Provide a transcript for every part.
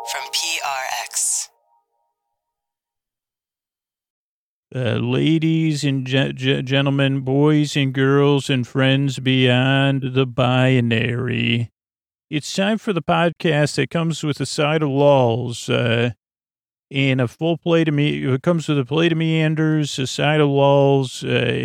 from PRX. Ladies and gentlemen, boys and girls and friends beyond the binary, it's time for the podcast that comes with a side of lulls and a full plate of it comes with a plate of meanders, a side of lulls,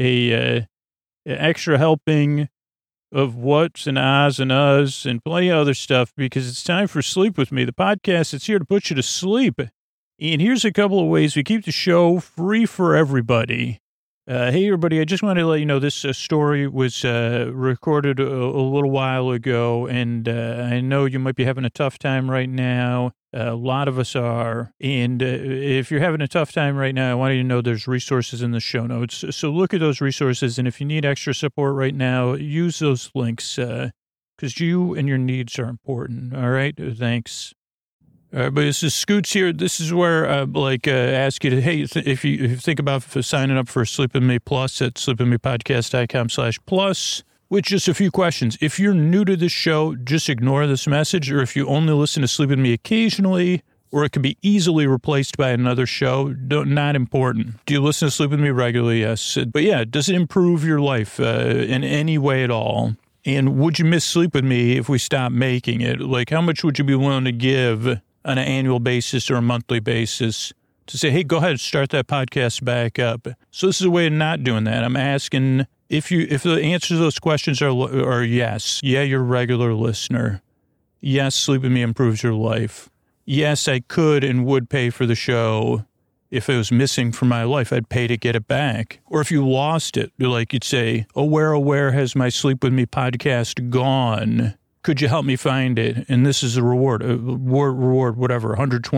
a extra helping of what's and ahs and uhs and plenty of other stuff, because it's time for Sleep With Me, the podcast that's here to put you to sleep. And here's a couple of ways we keep the show free for everybody. Hey, everybody, I just wanted to let you know this story was recorded a little while ago, and I know you might be having a tough time right now. A lot of us are. And if you're having a tough time right now, I want you to know there's resources in the show notes. So look at those resources, and if you need extra support right now, use those links, because you and your needs are important. All right? Thanks. But this is Scoots here. This is where ask you to, hey, if you think about signing up for Sleep With Me Plus at sleepwithmepodcast.com/plus, with just a few questions. If you're new to this show, just ignore this message, or if you only listen to Sleep With Me occasionally, or it can be easily replaced by another show, not important. Do you listen to Sleep With Me regularly? Yes. But yeah, does it improve your life in any way at all? And would you miss Sleep With Me if we stopped making it? Like, how much would you be willing to give on an annual basis or a monthly basis to say, hey, go ahead, start that podcast back up? So this is a way of not doing that. I'm asking if the answer to those questions are yes. Yeah, you're a regular listener. Yes, Sleep With Me improves your life. Yes, I could and would pay for the show. If it was missing from my life, I'd pay to get it back. Or if you lost it, like you'd say, oh, where has my Sleep With Me podcast gone? Could you help me find it? And this is a reward, whatever,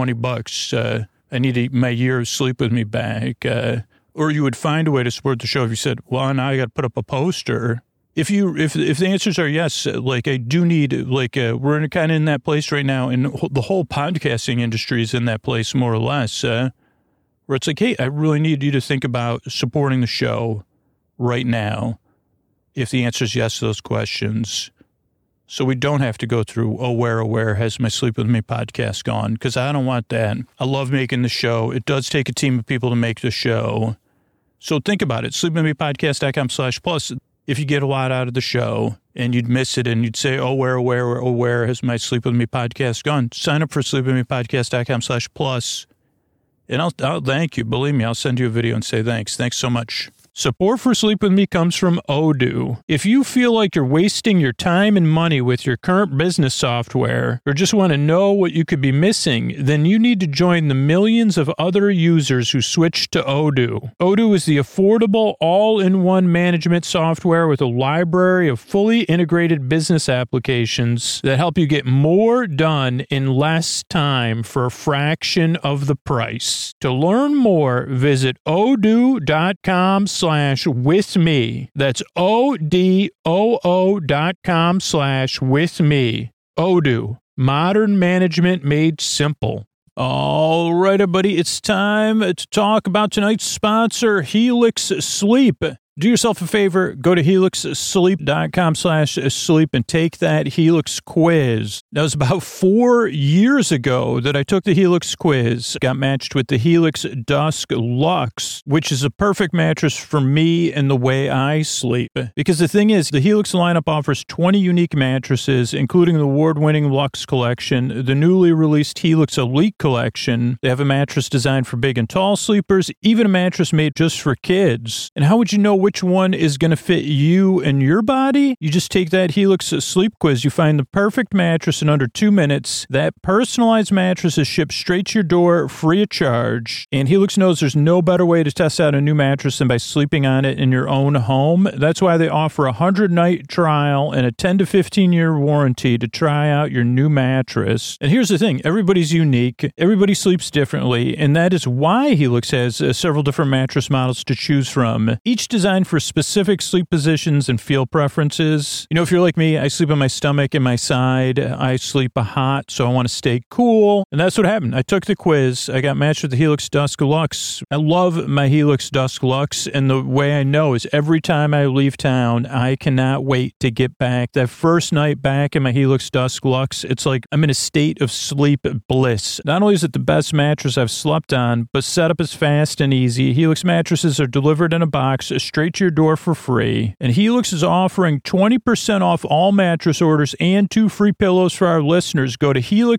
$120. I need my year of Sleep With Me back. Or you would find a way to support the show if you said, well, now I got to put up a poster. If the answers are yes, like I do need, we're kind of in that place right now, and the whole podcasting industry is in that place more or less, where it's like, hey, I really need you to think about supporting the show right now. If the answer is yes to those questions. So we don't have to go through, oh, where has my Sleep With Me podcast gone? Because I don't want that. I love making the show. It does take a team of people to make the show. So think about it. sleepwithmepodcast.com/plus. If you get a lot out of the show and you'd miss it and you'd say, oh, where has my Sleep With Me podcast gone? Sign up for sleepwithmepodcast.com/plus. And I'll thank you. Believe me, I'll send you a video and say thanks. Thanks so much. Support for Sleep With Me comes from Odoo. If you feel like you're wasting your time and money with your current business software, or just want to know what you could be missing, then you need to join the millions of other users who switched to Odoo. Odoo is the affordable, all-in-one management software with a library of fully integrated business applications that help you get more done in less time for a fraction of the price. To learn more, visit odoo.com/with me. That's ODOO.com/with me. Odoo. Modern management made simple. All right, everybody, it's time to talk about tonight's sponsor, Helix Sleep. Do yourself a favor, go to helixsleep.com/sleep and take that Helix quiz. That was about 4 years ago that I took the Helix quiz, got matched with the Helix Dusk Luxe, which is a perfect mattress for me and the way I sleep. Because the thing is, the Helix lineup offers 20 unique mattresses, including the award-winning Luxe collection, the newly released Helix Elite collection. They have a mattress designed for big and tall sleepers, even a mattress made just for kids. And how would you know which one is going to fit you and your body? You just take that Helix Sleep quiz. You find the perfect mattress in under 2 minutes. That personalized mattress is shipped straight to your door, free of charge. And Helix knows there's no better way to test out a new mattress than by sleeping on it in your own home. That's why they offer a 100-night trial and a 10 to 15-year warranty to try out your new mattress. And here's the thing. Everybody's unique. Everybody sleeps differently. And that is why Helix has several different mattress models to choose from. Each design designed for specific sleep positions and feel preferences. You know, if you're like me, I sleep on my stomach and my side. I sleep hot, so I want to stay cool. And that's what happened. I took the quiz. I got matched with the Helix Dusk Luxe. I love my Helix Dusk Luxe, and the way I know is every time I leave town, I cannot wait to get back. That first night back in my Helix Dusk Luxe, it's like I'm in a state of sleep bliss. Not only is it the best mattress I've slept on, but setup is fast and easy. Helix mattresses are delivered in a box straight to your door for free. And Helix is offering 20% off all mattress orders and 2 free pillows for our listeners. Go to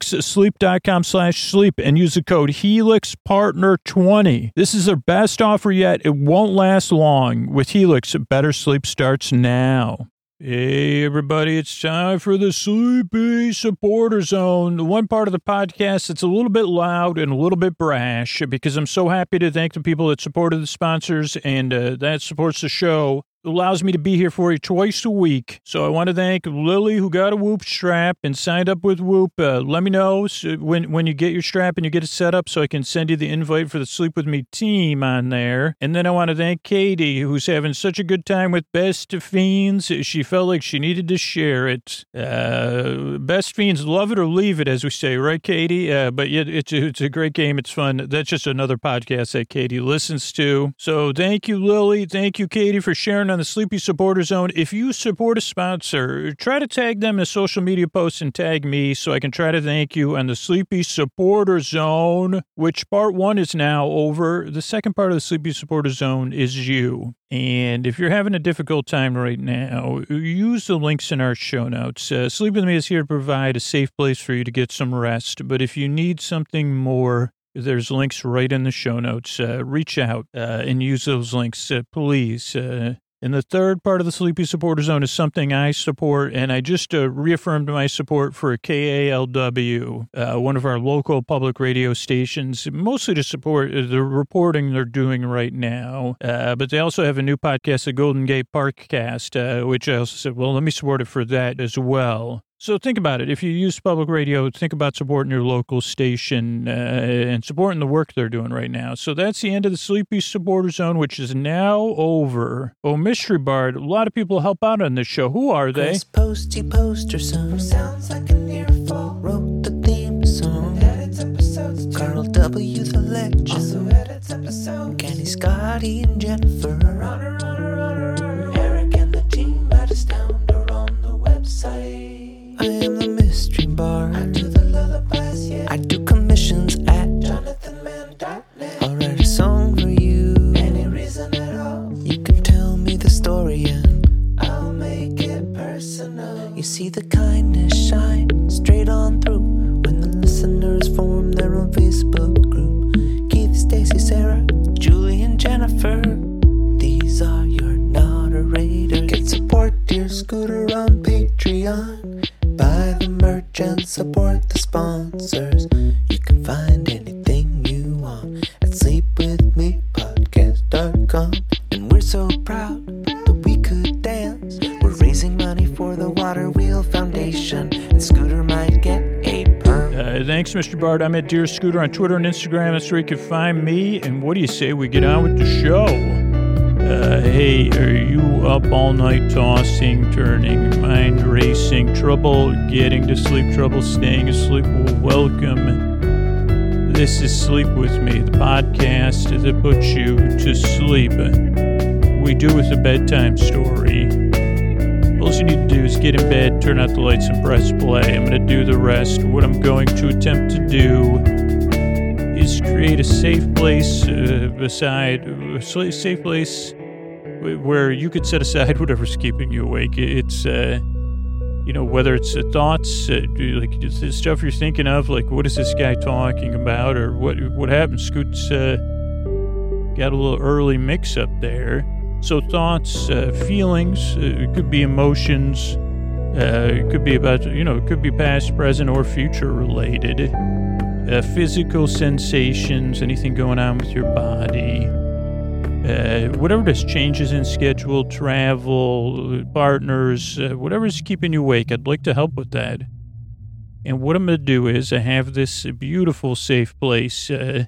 helixsleep.com/sleep and use the code HelixPartner20. This is their best offer yet. It won't last long. With Helix, better sleep starts now. Hey, everybody, it's time for the Sleepy Supporter Zone, the one part of the podcast that's a little bit loud and a little bit brash, because I'm so happy to thank the people that supported the sponsors, and that supports the show. Allows me to be here for you twice a week. So I want to thank Lily, who got a Whoop strap and signed up with Whoop. Let me know when you get your strap and you get it set up so I can send you the invite for the Sleep With Me team on there. And then I want to thank Katie, who's having such a good time with Best Fiends. She felt like she needed to share it. Best Fiends, love it or leave it, as we say, right, Katie? But yeah, it's a great game. It's fun. That's just another podcast that Katie listens to. So thank you, Lily. Thank you, Katie, for sharing on the Sleepy Supporter Zone. If you support a sponsor, try to tag them in a social media post and tag me so I can try to thank you on the Sleepy Supporter Zone, which part 1 is now over. The second part of the Sleepy Supporter Zone is you. And if you're having a difficult time right now, use the links in our show notes. Sleep With Me is here to provide a safe place for you to get some rest. But if you need something more, there's links right in the show notes. Reach out and use those links, please. And the third part of the Sleepy Supporter Zone is something I support, and I just reaffirmed my support for KALW, one of our local public radio stations, mostly to support the reporting they're doing right now. But they also have a new podcast, the Golden Gate Parkcast, which I also said, well, let me support it for that as well. So think about it. If you use public radio, think about supporting your local station and supporting the work they're doing right now. So that's the end of the Sleepy Supporter Zone, which is now over. Oh, Mystery Bard, a lot of people help out on this show. Who are they? Chris Posty Poster Son sounds like an earful. Wrote the theme song. Edits episodes. Carl W. the Legend also edits episodes. Kenny, Scotty, and Jennifer. Runner. Eric and the team at Astound are on the website. I am the Mystery Bard. I do the lullabies, yeah. I do commissions at JonathanMann.net. I'll write a song for you. Any reason at all. You can tell me the story and I'll make it personal. You see the kindness shine straight on through when the listeners form their own Facebook group. Keith, Stacy, Sarah, Julie, and Jennifer. These are your moderators. Get support dear Scooter on Patreon. Buy the merch and support the sponsors. You can find anything you want at sleepwithmepodcast.com. And we're so proud that we could dance. We're raising money for the Water Wheel Foundation, and Scooter might get a perm. Thanks, Mr. Bard. I'm at Dear Scooter on Twitter and Instagram. That's where you can find me. And what do you say we get on with the show? Hey, are you up all night tossing, turning, mind racing, trouble getting to sleep, trouble staying asleep? Well, welcome. This is Sleep With Me, the podcast that puts you to sleep. We do with a bedtime story. All you need to do is get in bed, turn out the lights, and press play. I'm going to do the rest. What I'm going to attempt to do is create a safe place safe place where you could set aside whatever's keeping you awake. It's, whether it's thoughts, like the stuff you're thinking of, like what is this guy talking about, or what happened? Scoot's got a little early mix up there. So thoughts, feelings, it could be emotions, it could be about, it could be past, present, or future related. Physical sensations, anything going on with your body, whatever it is, changes in schedule, travel, partners, whatever's keeping you awake, I'd like to help with that. And what I'm going to do is I have this beautiful safe place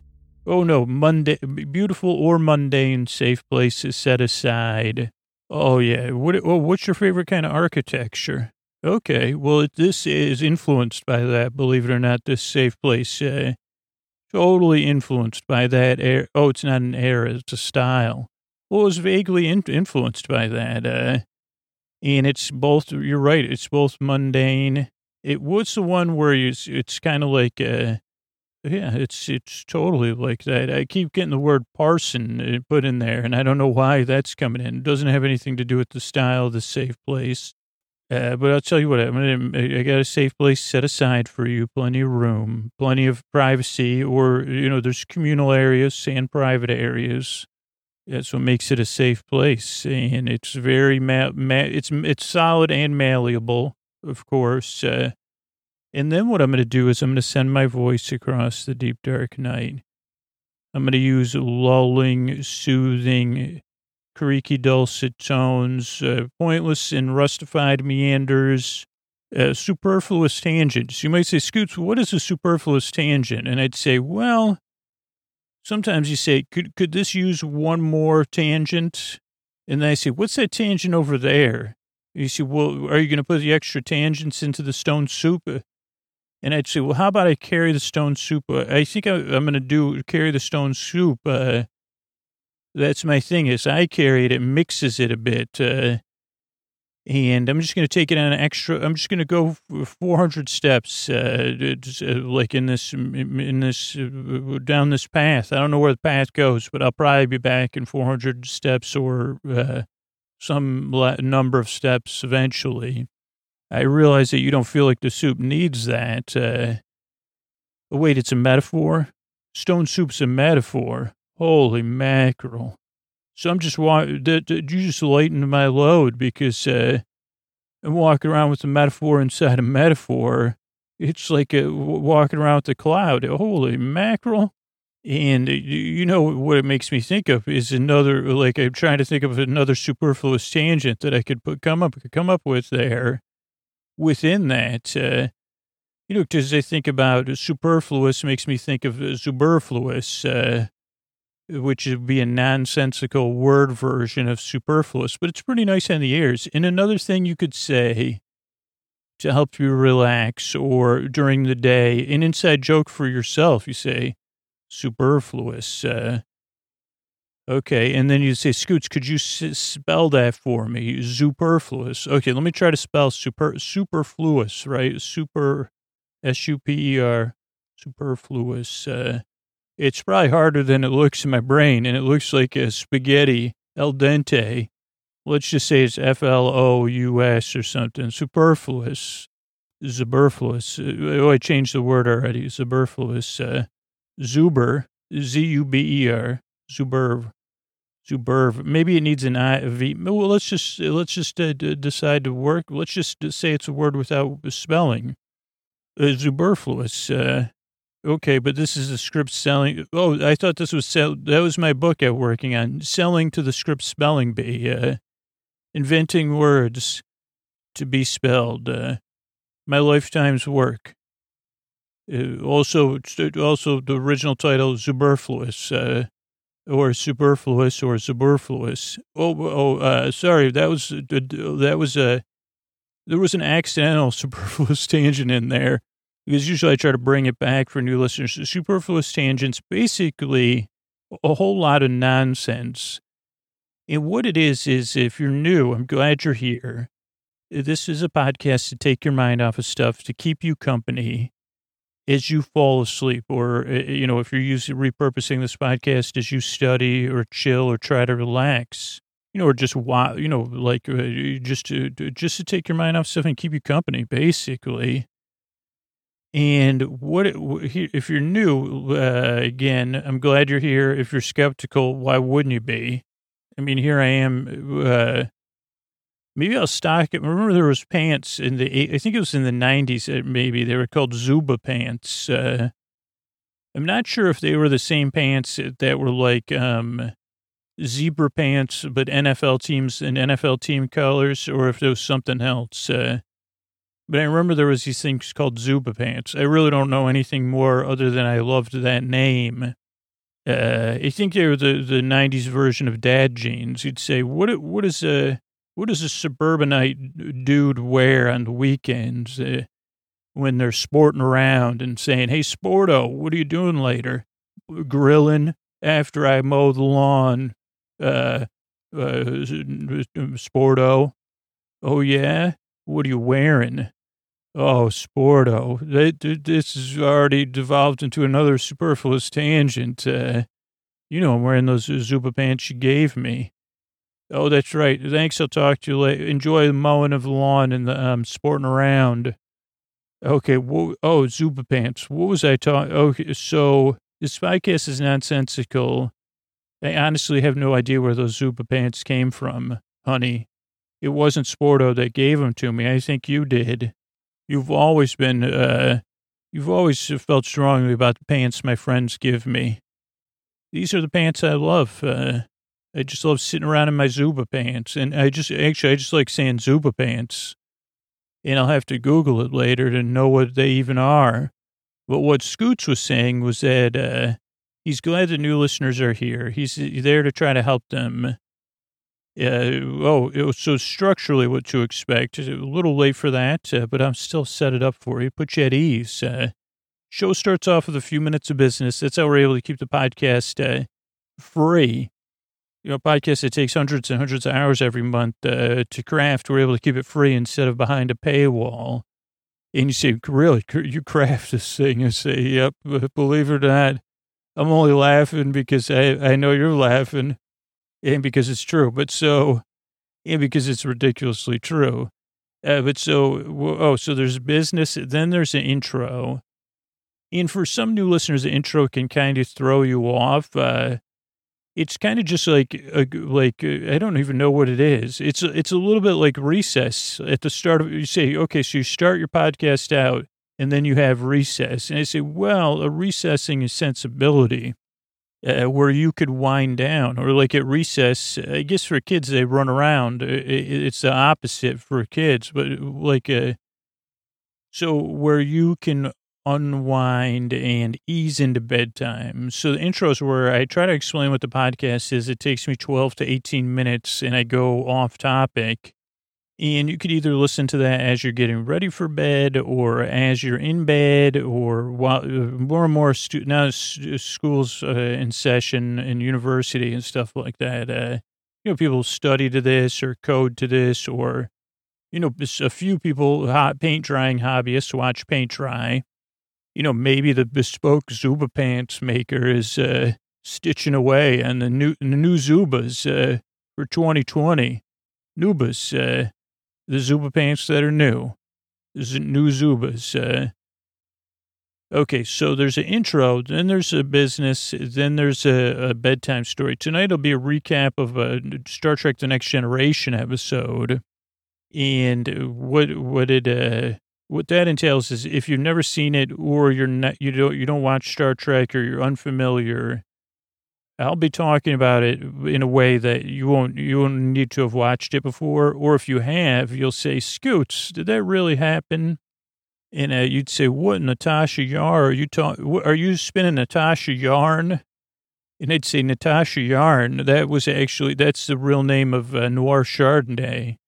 Oh, no, beautiful or mundane safe places set aside. Oh, yeah. What's your favorite kind of architecture? Okay, well, this is influenced by that, believe it or not, this safe place. Totally influenced by that era. Oh, it's not an era, it's a style. Well, it was vaguely influenced by that. And it's both, you're right, it's both mundane. What's the one where it's kind of like, yeah, it's totally like that. I keep getting the word parson put in there, and I don't know why that's coming in. It doesn't have anything to do with the style of the safe place. But I'll tell you what, I got a safe place set aside for you, plenty of room, plenty of privacy, or, there's communal areas and private areas. That's what makes it a safe place. And it's very, it's solid and malleable, of course. And then what I'm going to do is I'm going to send my voice across the deep, dark night. I'm going to use lulling, soothing, creaky, dulcet tones, pointless and rustified meanders, superfluous tangents. You might say, Scoots, what is a superfluous tangent? And I'd say, well, sometimes you say, could this use one more tangent? And then I say, what's that tangent over there? And you say, well, are you going to put the extra tangents into the stone soup? And I'd say, well, how about I carry the stone soup? I think I'm going to carry the stone soup. That's my thing is I carry it, it mixes it a bit. And I'm just going to take it on I'm just going to go 400 steps, like down this path. I don't know where the path goes, but I'll probably be back in 400 steps or some number of steps eventually. I realize that you don't feel like the soup needs that. Wait, it's a metaphor? Stone soup's a metaphor. Holy mackerel. So I'm just you just lighten my load because I'm walking around with a metaphor inside a metaphor. It's like walking around with a cloud. Holy mackerel. And you know what it makes me think of is another, like I'm trying to think of another superfluous tangent that I could come up with there. Within that, because I think about superfluous makes me think of superfluous, which would be a nonsensical word version of superfluous, but it's pretty nice on the ears. And another thing you could say to help you relax or during the day, an inside joke for yourself, you say superfluous. Okay, and then you say, Scoots, could you spell that for me? Superfluous. Okay, let me try to spell superfluous, right? Super, S-U-P-E-R, superfluous. It's probably harder than it looks in my brain, and it looks like a spaghetti al dente. Let's just say it's F-L-O-U-S or something. Superfluous. Zuberfluous. Oh, I changed the word already. Zuberfluous. Zuber, Z-U-B-E-R, Zuberv. Superb. Maybe it needs an I-V. Well, let's just decide to work. Let's just say it's a word without spelling. Superfluous. Okay, but this is a script selling. Oh, I thought this was that was my book I'm working on. Selling to the script spelling bee. Inventing words to be spelled. My lifetime's work. Also the original title, Superfluous. Or superfluous or superfluous. Sorry, there was an accidental superfluous tangent in there because usually I try to bring it back for new listeners. Superfluous tangents, basically a whole lot of nonsense. And what it is if you're new, I'm glad you're here. This is a podcast to take your mind off of stuff, to keep you company as you fall asleep, or, if you're repurposing this podcast as you study or chill or try to relax, or just, just to take your mind off stuff and keep you company, basically. And if you're new, again, I'm glad you're here. If you're skeptical, why wouldn't you be? I mean, here I am, maybe I'll stock it. Remember there was pants I think it was in the 90s, maybe. They were called Zuba pants. I'm not sure if they were the same pants that were like zebra pants, but NFL teams and NFL team colors, or if there was something else. But I remember there was these things called Zuba pants. I really don't know anything more other than I loved that name. I think they were the 90s version of dad jeans. You'd say, what does a suburbanite dude wear on the weekends when they're sporting around and saying, hey, Sporto, what are you doing later? Grilling after I mow the lawn. Sporto. Oh, yeah? What are you wearing? Oh, Sporto. This has already devolved into another superfluous tangent. I'm wearing those Zupa pants you gave me. Oh, that's right. Thanks. I'll talk to you later. Enjoy the mowing of the lawn and the sporting around. Okay. Zupa pants. What was I talking? Okay. So this podcast is nonsensical. I honestly have no idea where those Zupa pants came from, honey. It wasn't Sporto that gave them to me. I think you did. You've always felt strongly about the pants my friends give me. These are the pants I love. I just love sitting around in my Zupa pants. And I just like saying Zupa pants. And I'll have to Google it later to know what they even are. But what Scoots was saying was that he's glad the new listeners are here. He's there to try to help them. So structurally what to expect. A little late for that, but I'm still set it up for you. Put you at ease. Show starts off with a few minutes of business. That's how we're able to keep the podcast free. Podcast that takes hundreds and hundreds of hours every month to craft. We're able to keep it free instead of behind a paywall. And you say, really, you craft this thing? I say, yep, believe it or not, I'm only laughing because I know you're laughing. And because it's true, and because it's ridiculously true. So there's business, then there's an intro. And for some new listeners, the intro can kind of throw you off. It's kind of just like I don't even know what it is. It's a little bit like recess at the start of, you say, okay, so you start your podcast out and then you have recess. And I say, well, a recessing is sensibility. Where you could wind down, or like at recess, I guess for kids, they run around. It's the opposite for kids, but so where you can unwind and ease into bedtime. So the intro is where I try to explain what the podcast is. It takes me 12 to 18 minutes and I go off topic. And you could either listen to that as you're getting ready for bed or as you're in bed or while more and more now schools in session and university and stuff like that. People study to this or code to this or, a few people, paint drying hobbyists watch paint dry. Maybe the bespoke Zuba pants maker is stitching away on the new Zubas for 2020. Nubas, the Zuba pants that are new. This is new Zubas. Okay, so there's an intro, then there's a business, then there's a bedtime story. Tonight will be a recap of a Star Trek: The Next Generation episode. And what that entails is if you've never seen it or you don't watch Star Trek or you're unfamiliar, I'll be talking about it in a way that you won't need to have watched it before. Or if you have, you'll say, Scoots, did that really happen? And you'd say, what, Natasha Yar? Are you spinning Natasha Yarn? And I'd say, Natasha Yarn, that's the real name of Noir Chardonnay.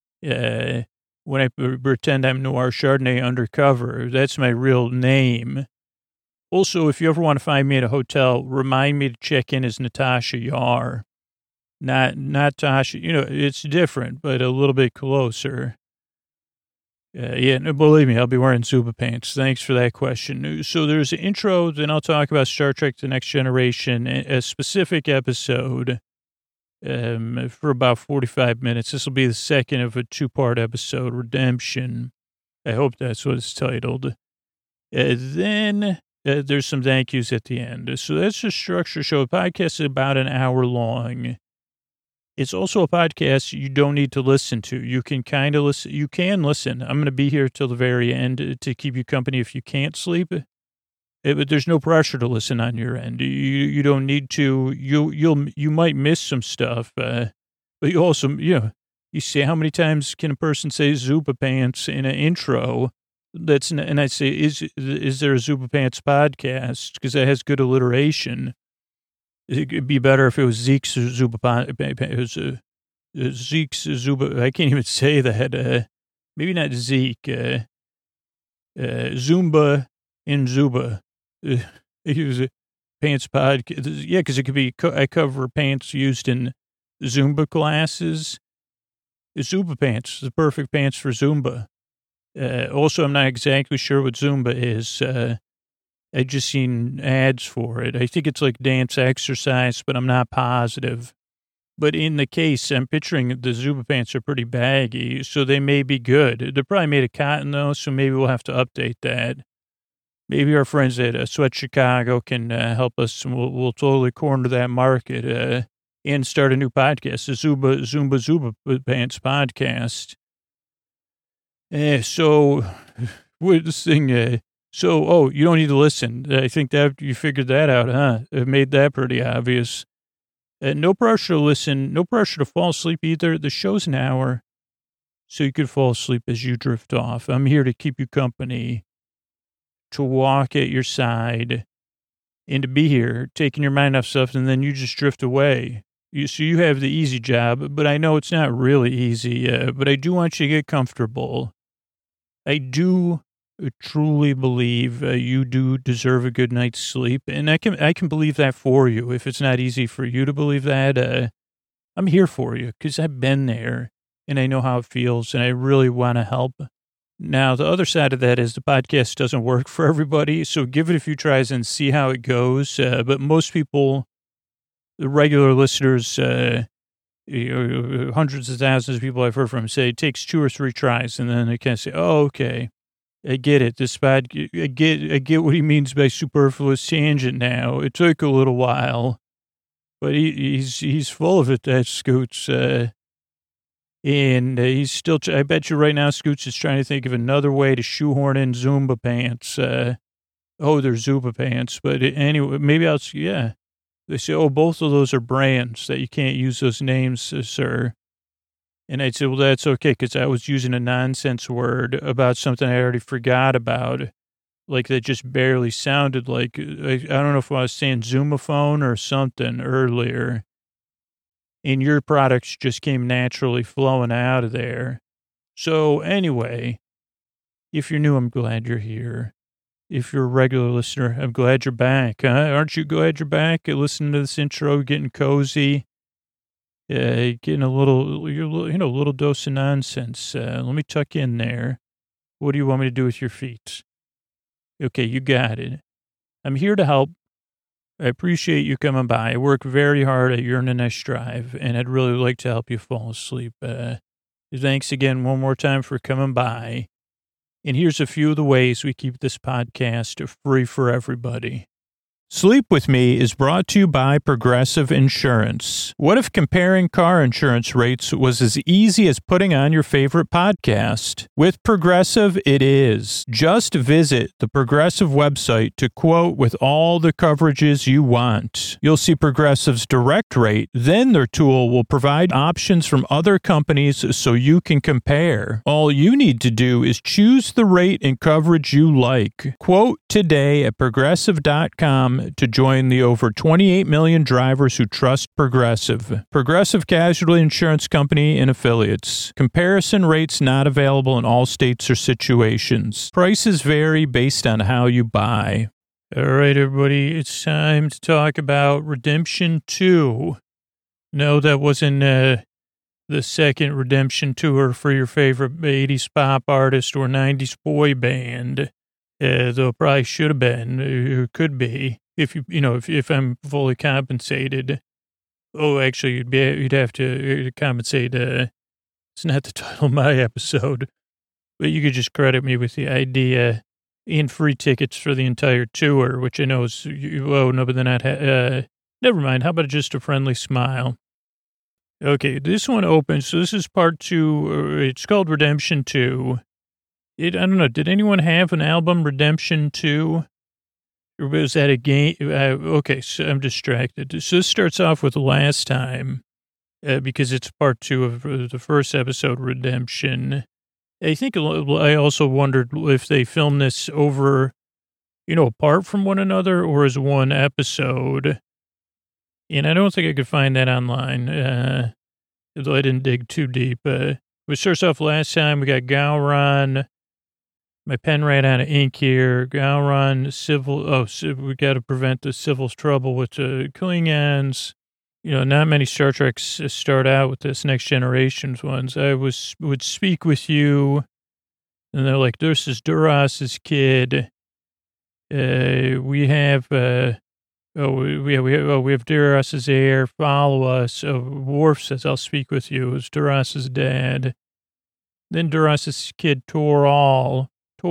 When I pretend I'm Noir Chardonnay undercover, that's my real name. Also, if you ever want to find me at a hotel, remind me to check in as Natasha Yar. Not Tasha, it's different, but a little bit closer. Believe me, I'll be wearing Zuba pants. Thanks for that question. So there's an intro, then I'll talk about Star Trek: The Next Generation, a specific episode for about 45 minutes. This will be the second of a two-part episode, Redemption. I hope that's what it's titled. Then there's some thank yous at the end. So that's the structure show. The podcast is about an hour long. It's also a podcast you don't need to listen to. You can kind of listen. You can listen. I'm going to be here till the very end to keep you company if you can't sleep. But there's no pressure to listen on your end. You don't need to. You might miss some stuff, but you also, you see how many times can a person say Zuba pants in an intro? And I say, is there a Zuba Pants podcast? Because that has good alliteration. It'd be better if it was Zeke's Zuba. Zeke's Zuba. I can't even say that. Maybe not Zeke. Zumba and Zuba. It was a pants pod. Yeah, because it could be, I cover pants used in Zumba classes. Zumba pants, the perfect pants for Zumba. Also, I'm not exactly sure what Zumba is. I just seen ads for it. I think it's like dance exercise, but I'm not positive. But in the case, I'm picturing the Zumba pants are pretty baggy, so they may be good. They're probably made of cotton, though, so maybe we'll have to update that. Maybe our friends at Sweat Chicago can help us, and we'll totally corner that market and start a new podcast, the Zumba Pants podcast. So, with this thing, you don't need to listen. I think that you figured that out, huh? It made that pretty obvious. No pressure to listen, no pressure to fall asleep either. The show's an hour, so you could fall asleep as you drift off. I'm here to keep you company, to walk at your side, and to be here, taking your mind off stuff, and then you just drift away. So you have the easy job, but I know it's not really easy, but I do want you to get comfortable. I do truly believe you do deserve a good night's sleep, and I can believe that for you. If it's not easy for you to believe that, I'm here for you because I've been there, and I know how it feels, and I really want to help. Now, the other side of that is the podcast doesn't work for everybody, so give it a few tries and see how it goes. But most people, the regular listeners, hundreds of thousands of people I've heard from say it takes 2 or 3 tries, and then they kind of say, "Oh, okay, I get it. I get what he means by superfluous tangent now. It took a little while, but he's full of it, that Scoots, and he's still. I bet you right now, Scoots is trying to think of another way to shoehorn in Zumba pants. They're Zumba pants, but anyway, maybe yeah." They say, both of those are brands that you can't use those names, sir. And I'd say, well, that's okay, because I was using a nonsense word about something I already forgot about, like that just barely sounded like, I don't know if I was saying Zoomaphone or something earlier. And your products just came naturally flowing out of there. So anyway, if you're new, I'm glad you're here. If you're a regular listener, I'm glad you're back, huh? Aren't you glad you're back? Listening to this intro, getting cozy, getting a little dose of nonsense. Let me tuck in there. What do you want me to do with your feet? Okay, you got it. I'm here to help. I appreciate you coming by. I work very hard at Yearn and I Strive, and I'd really like to help you fall asleep. Thanks again one more time for coming by. And here's a few of the ways we keep this podcast free for everybody. Sleep With Me is brought to you by Progressive Insurance. What if comparing car insurance rates was as easy as putting on your favorite podcast? With Progressive, it is. Just visit the Progressive website to quote with all the coverages you want. You'll see Progressive's direct rate, then their tool will provide options from other companies so you can compare. All you need to do is choose the rate and coverage you like. Quote today at Progressive.com to join the over 28 million drivers who trust Progressive. Progressive Casualty Insurance Company and Affiliates. Comparison rates not available in all states or situations. Prices vary based on how you buy. All right, everybody, it's time to talk about Redemption 2. No, that wasn't the second Redemption tour for your favorite 80s pop artist or 90s boy band. Though it probably should have been, or could be. If I'm fully compensated. Oh, actually, you'd have to compensate. It's not the title of my episode, but you could just credit me with the idea and free tickets for the entire tour, which I know is, no, but they're not. Never mind. How about just a friendly smile? Okay, this one opens. So this is part 2. It's called Redemption 2. I don't know. Did anyone have an album, Redemption 2? Or was that a game? Okay, so I'm distracted. So this starts off with Last Time, because it's part 2 of the first episode, Redemption. I think I also wondered if they filmed this over, apart from one another or as one episode. And I don't think I could find that online, though I didn't dig too deep. We started off last time. We got Gowron. My pen ran out of ink here. Gowron, we got to prevent the civil trouble with the Klingons. You know, not many Star Treks start out with this Next Generations ones. I would speak with you, and they're like, this is Duras's kid. We have Duras's heir. Follow us. Worf says, I'll speak with you. It's Duras's dad. Then Duras's kid, Toral,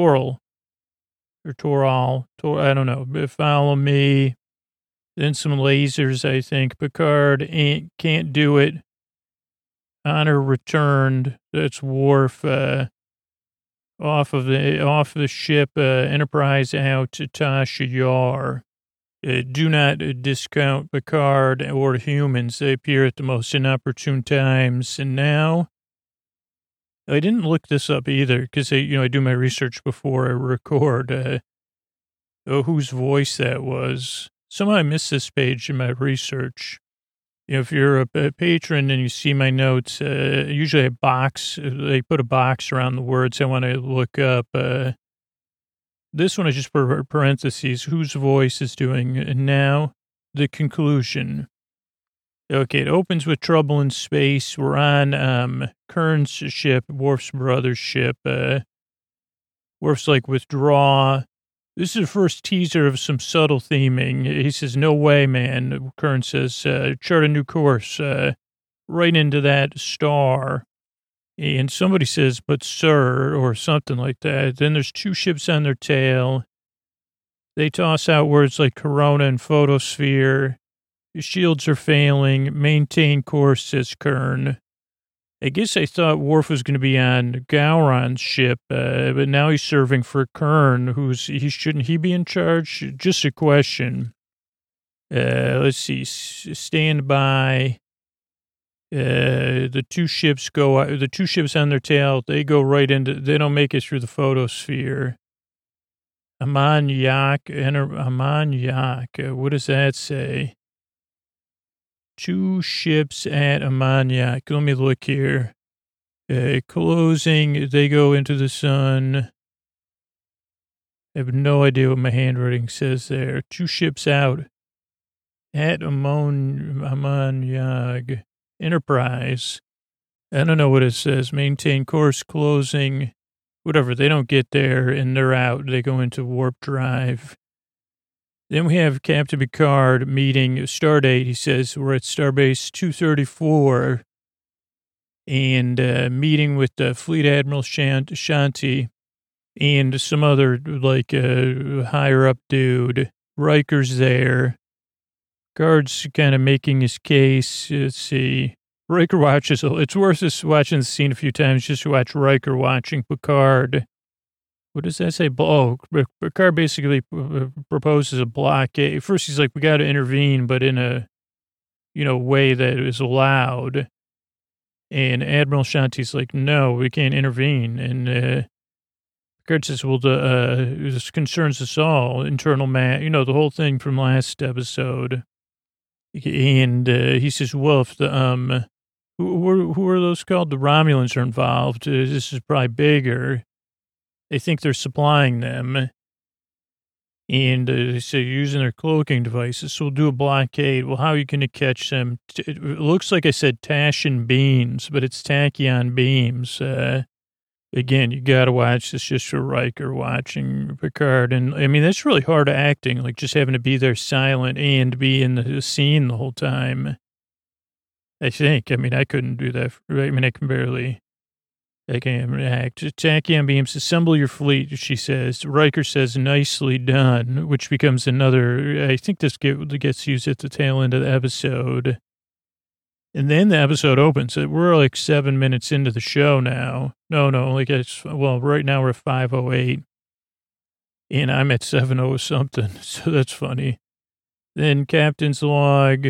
I don't know. Follow me. Then some lasers, I think. Picard can't do it. Honor returned. That's Worf off the ship. Enterprise out to Tasha Yar. Do not discount Picard or humans. They appear at the most inopportune times. And now, I didn't look this up either because I do my research before I record. Whose voice that was. Somehow I missed this page in my research. You know, if you're a patron and you see my notes, usually they put a box around the words I want to look up. This one I just put parentheses, whose voice is doing. And now the conclusion. Okay, it opens with trouble in space. We're on Kern's ship, Worf's brother's ship. Worf's like, withdraw. This is the first teaser of some subtle theming. He says, no way, man. Kern says, chart a new course, right into that star. And somebody says, but sir, or something like that. Then there's two ships on their tail. They toss out words like corona and photosphere. The shields are failing. Maintain course, says Kern. I guess I thought Worf was going to be on Gowron's ship, but now he's serving for Kern, shouldn't he be in charge? Just a question. Let's see. Stand by. The two ships on their tail, they go right into, they don't make it through the photosphere. Amman-Yak, what does that say? Two ships at Amman-Yak. Let me look here. Closing, they go into the sun. I have no idea what my handwriting says there. Two ships out at Amman-Yak. Enterprise. I don't know what it says. Maintain course, closing, whatever. They don't get there and they're out. They go into warp drive. Then we have Captain Picard meeting Stardate. He says we're at Starbase 234 and meeting with Fleet Admiral Shanti and some other higher up dude. Riker's there. Picard's kind of making his case. Let's see. Riker watches. It's worth just watching the scene a few times just to watch Riker watching Picard. What does that say? Oh, Picard basically proposes a blockade. First, he's like, we got to intervene, but in a, way that is allowed. And Admiral Shanti's like, no, we can't intervene. And Picard says, well, this concerns us all. Internal the whole thing from last episode. And he says, well, if the, who are those called? The Romulans are involved. This is probably bigger. They think they're supplying them. And they say using their cloaking devices. So we'll do a blockade. Well, how are you going to catch them? It looks like I said Tashian beams, but it's tachyon beams. Again, you got to watch this just for Riker watching Picard. And I mean, that's really hard acting, like just having to be there silent and be in the scene the whole time. I think. I mean, I couldn't do that. I mean, I can act. Tachyon beams, assemble your fleet, she says. Riker says, nicely done, which becomes another, I think this gets used at the tail end of the episode. And then the episode opens. We're like 7 minutes into the show now. No, right now we're at 5:08. And I'm at 7:0 something. So that's funny. Then Captain's log.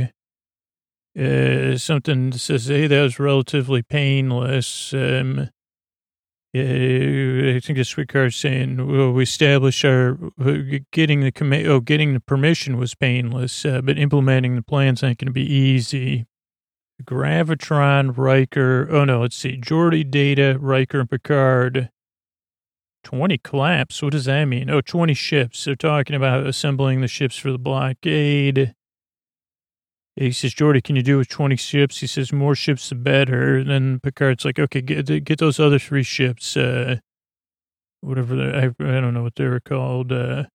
Something says, hey, that was relatively painless. I think this Picard's saying, well, we established our getting the permission was painless, but implementing the plan's not going to be easy. Gravitron, Riker. Oh no, let's see. Geordi, Data, Riker, and Picard. 20 collapse. What does that mean? Oh, 20 ships. They're talking about assembling the ships for the blockade. He says, Geordi, can you do with 20 ships? He says, more ships, the better. And then Picard's like, okay, get those other 3 ships. Whatever, I don't know what they were called.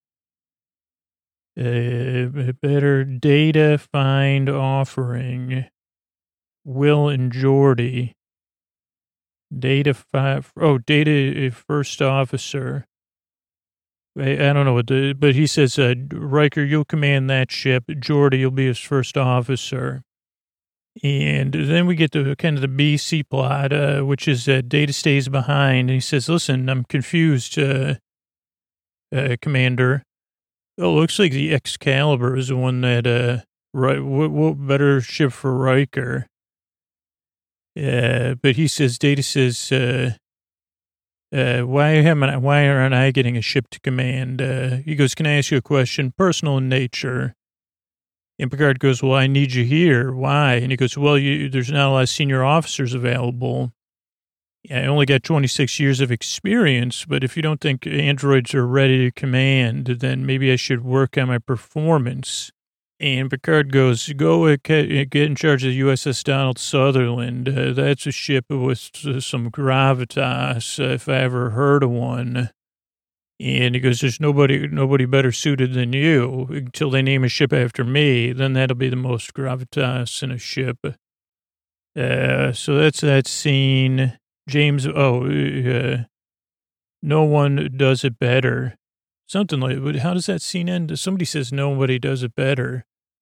Better Data, Find, Offering. Will and Geordi. Data 5. Oh, Data First Officer. I don't know what but he says, Riker, you'll command that ship. Geordi, you'll be his first officer. And then we get to kind of the BC plot, which is Data stays behind. And he says, listen, I'm confused, Commander. Oh, looks like the Excalibur is the one that, what better ship for Riker? But he says, Data says, why aren't I getting a ship to command? He goes, can I ask you a question? Personal in nature. And Picard goes, well, I need you here. Why? And he goes, well, there's not a lot of senior officers available. I only got 26 years of experience, but if you don't think androids are ready to command, then maybe I should work on my performance. And Picard goes, go get in charge of the USS Donald Sutherland. That's a ship with some gravitas, if I ever heard of one. And he goes, there's nobody better suited than you until they name a ship after me. Then that'll be the most gravitas in a ship. So that's that scene. James, no one does it better. Something like, how does that scene end? Somebody says nobody does it better.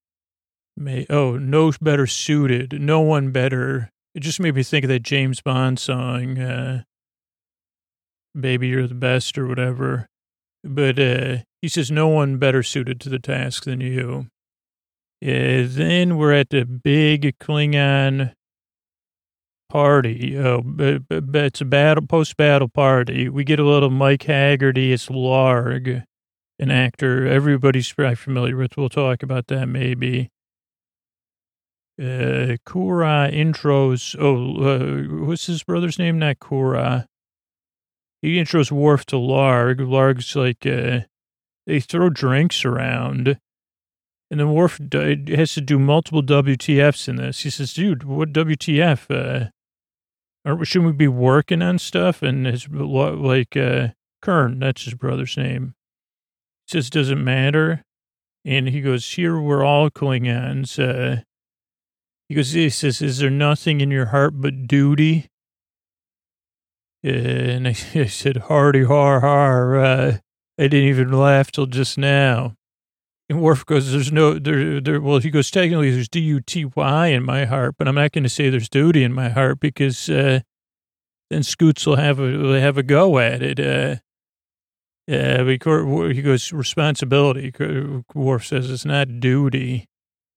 No better suited. No one better. It just made me think of that James Bond song, Baby, You're the Best or whatever. But he says no one better suited to the task than you. Then we're at the big Klingon party. It's a post-battle party. We get a little Mike Haggerty. It's Larg, an actor everybody's probably familiar with. We'll talk about that maybe. Kura intros. What's his brother's name? Not Kura. He intros Worf to Larg. Larg's like, they throw drinks around. And then Worf has to do multiple WTFs in this. He says, dude, what WTF? Shouldn't we be working on stuff? And his, Kern, that's his brother's name. He says, does it matter? And he goes, here we're all Klingons. He says, is there nothing in your heart but duty? And I said, hardy har har. I didn't even laugh till just now. And Worf goes, there's no, well, he goes, technically there's D-U-T-Y in my heart, but I'm not going to say there's duty in my heart because then Scoots will have a go at it. He goes, responsibility. Worf says it's not duty.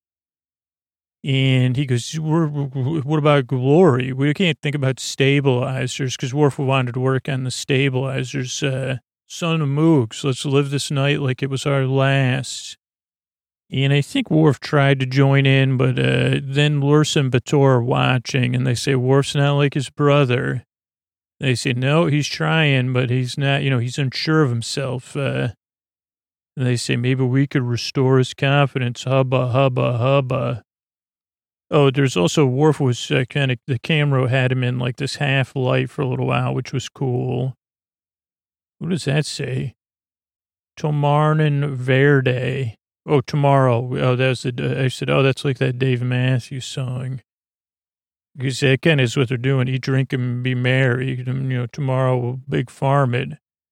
And he goes, what about glory? We can't think about stabilizers because Worf wanted to work on the stabilizers. Son of Moogs, let's live this night like it was our last. And I think Worf tried to join in, but then Lursa and Bator are watching, and they say Worf's not like his brother. They say, no, he's trying, but he's not, he's unsure of himself. And they say, maybe we could restore his confidence. Hubba, hubba, hubba. Oh, there's also Worf was the camera had him in like this half light for a little while, which was cool. What does that say? Tomarnon Verde. Oh, tomorrow. Oh, that's I said, oh, that's like that Dave Matthews song. Because that kind of is what they're doing. Eat, drink, and be merry. Tomorrow we'll big farm it.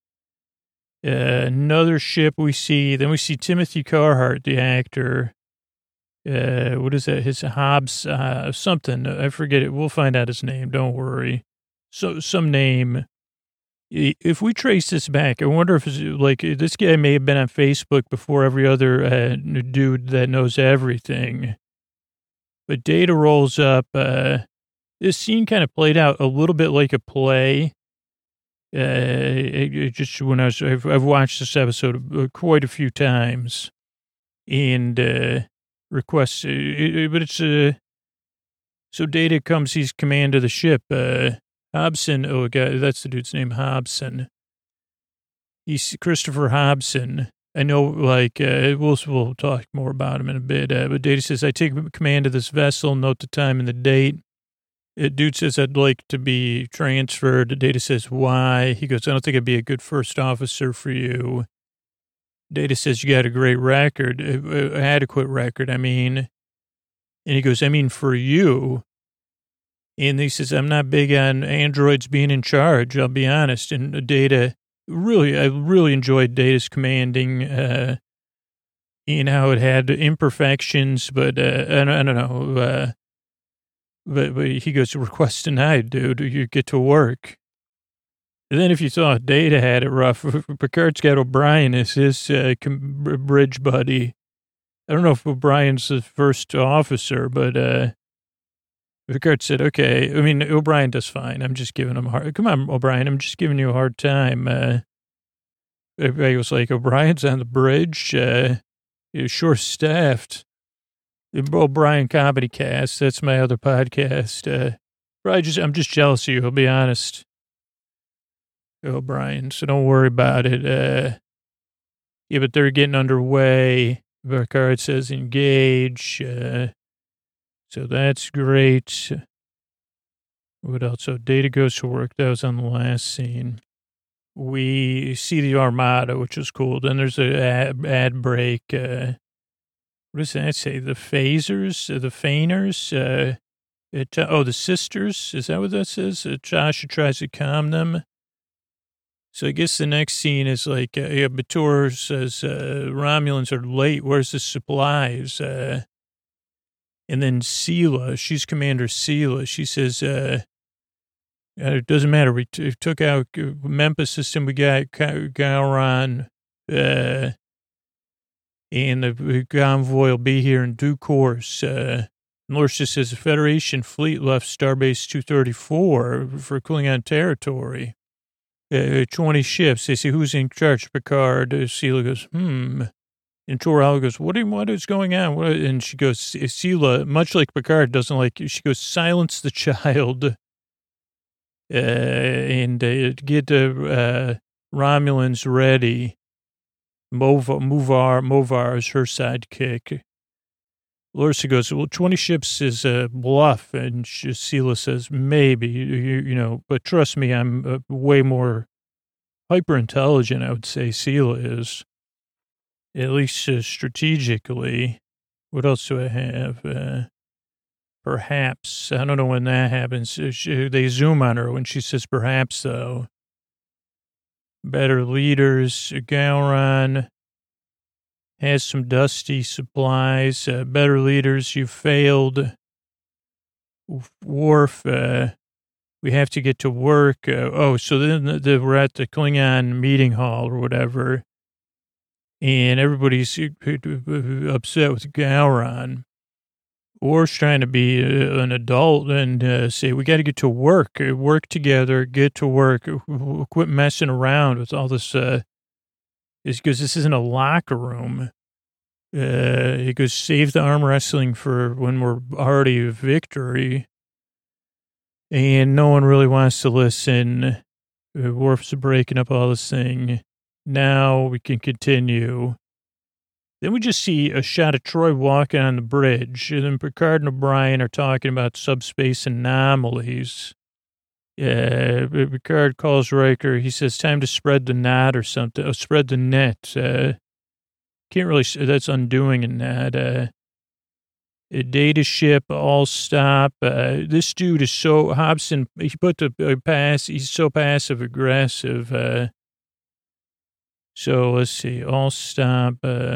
Another ship we see. Then we see Timothy Carhart, the actor. What is that? His Hobbs, something. I forget it. We'll find out his name. Don't worry. So some name. If we trace this back, I wonder if it's like this guy may have been on Facebook before every other dude that knows everything. But Data rolls up. This scene kind of played out a little bit like a play. Just when I've watched this episode quite a few times, and requests, but it's so Data comes, he's command of the ship. Hobson, oh god, that's the dude's name, Hobson. He's Christopher Hobson. I know, like, we'll talk more about him in a bit, but Data says, I take command of this vessel, note the time and the date. Dude says, I'd like to be transferred. Data says, why? He goes, I don't think I'd be a good first officer for you. Data says, you got a great record, adequate record, I mean. And he goes, I mean, for you. And he says, I'm not big on androids being in charge, I'll be honest. And Data, I really enjoyed Data's commanding, and how it had imperfections, but I don't know. But he goes, request denied, dude. You get to work. And then if you thought Data had it rough, Picard's got O'Brien as his bridge buddy. I don't know if O'Brien's the first officer, but Picard said, okay. I mean, O'Brien does fine. I'm just giving him a hard... Come on, O'Brien, I'm just giving you a hard time. Everybody was like, O'Brien's on the bridge. He's short-staffed. O'Brien Comedy Cast, that's my other podcast. I'm just jealous of you, I'll be honest. O'Brien, so don't worry about it. Yeah, but they're getting underway. Picard says engage. So that's great. What else? So Data goes to work. That was on the last scene. We see the Armada, which is cool. Then there's an ad break. What does that say? The phasers, the feiners, the sisters. Is that what that says? Josh tries to calm them. So I guess the next scene is like, Bator says, Romulans are late. Where's the supplies? And then Sela, she's Commander Sela. She says, it doesn't matter. We took out Memphis system. We got Gowron, and the convoy will be here in due course. Norse just says the Federation fleet left Starbase 234 for Klingon territory. 20 ships. They say, who's in charge? Picard. Sela goes, And Torel goes, what is going on? And she goes, Sela, much like Picard, doesn't like, she goes, silence the child. And get Romulans ready. Movar is her sidekick. Lorsa goes, well, 20 ships is a bluff. And Sela says, maybe, but trust me, I'm way more hyper intelligent, I would say Sela is. At least strategically. What else do I have? Perhaps. I don't know when that happens. They zoom on her when she says perhaps, though. Better leaders. Gowron has some dusty supplies. Better leaders, you failed. Worf, we have to get to work. So then we're at the Klingon meeting hall or whatever. And everybody's upset with Gowron. Worf's trying to be an adult and say, we got to get to work together, get to work, quit messing around with all this. It's because this isn't a locker room. He goes, save the arm wrestling for when we're already victory. And no one really wants to listen. Worf's breaking up all this thing. Now we can continue. Then we just see a shot of Troy walking on the bridge. And then Picard and O'Brien are talking about subspace anomalies. Picard calls Riker. He says, time to spread the net or something. Oh, spread the net. Can't really, that's undoing a net. A data ship, all stop. This dude is so, Hobson, he put the pass, he's so passive aggressive. So let's see, all stop.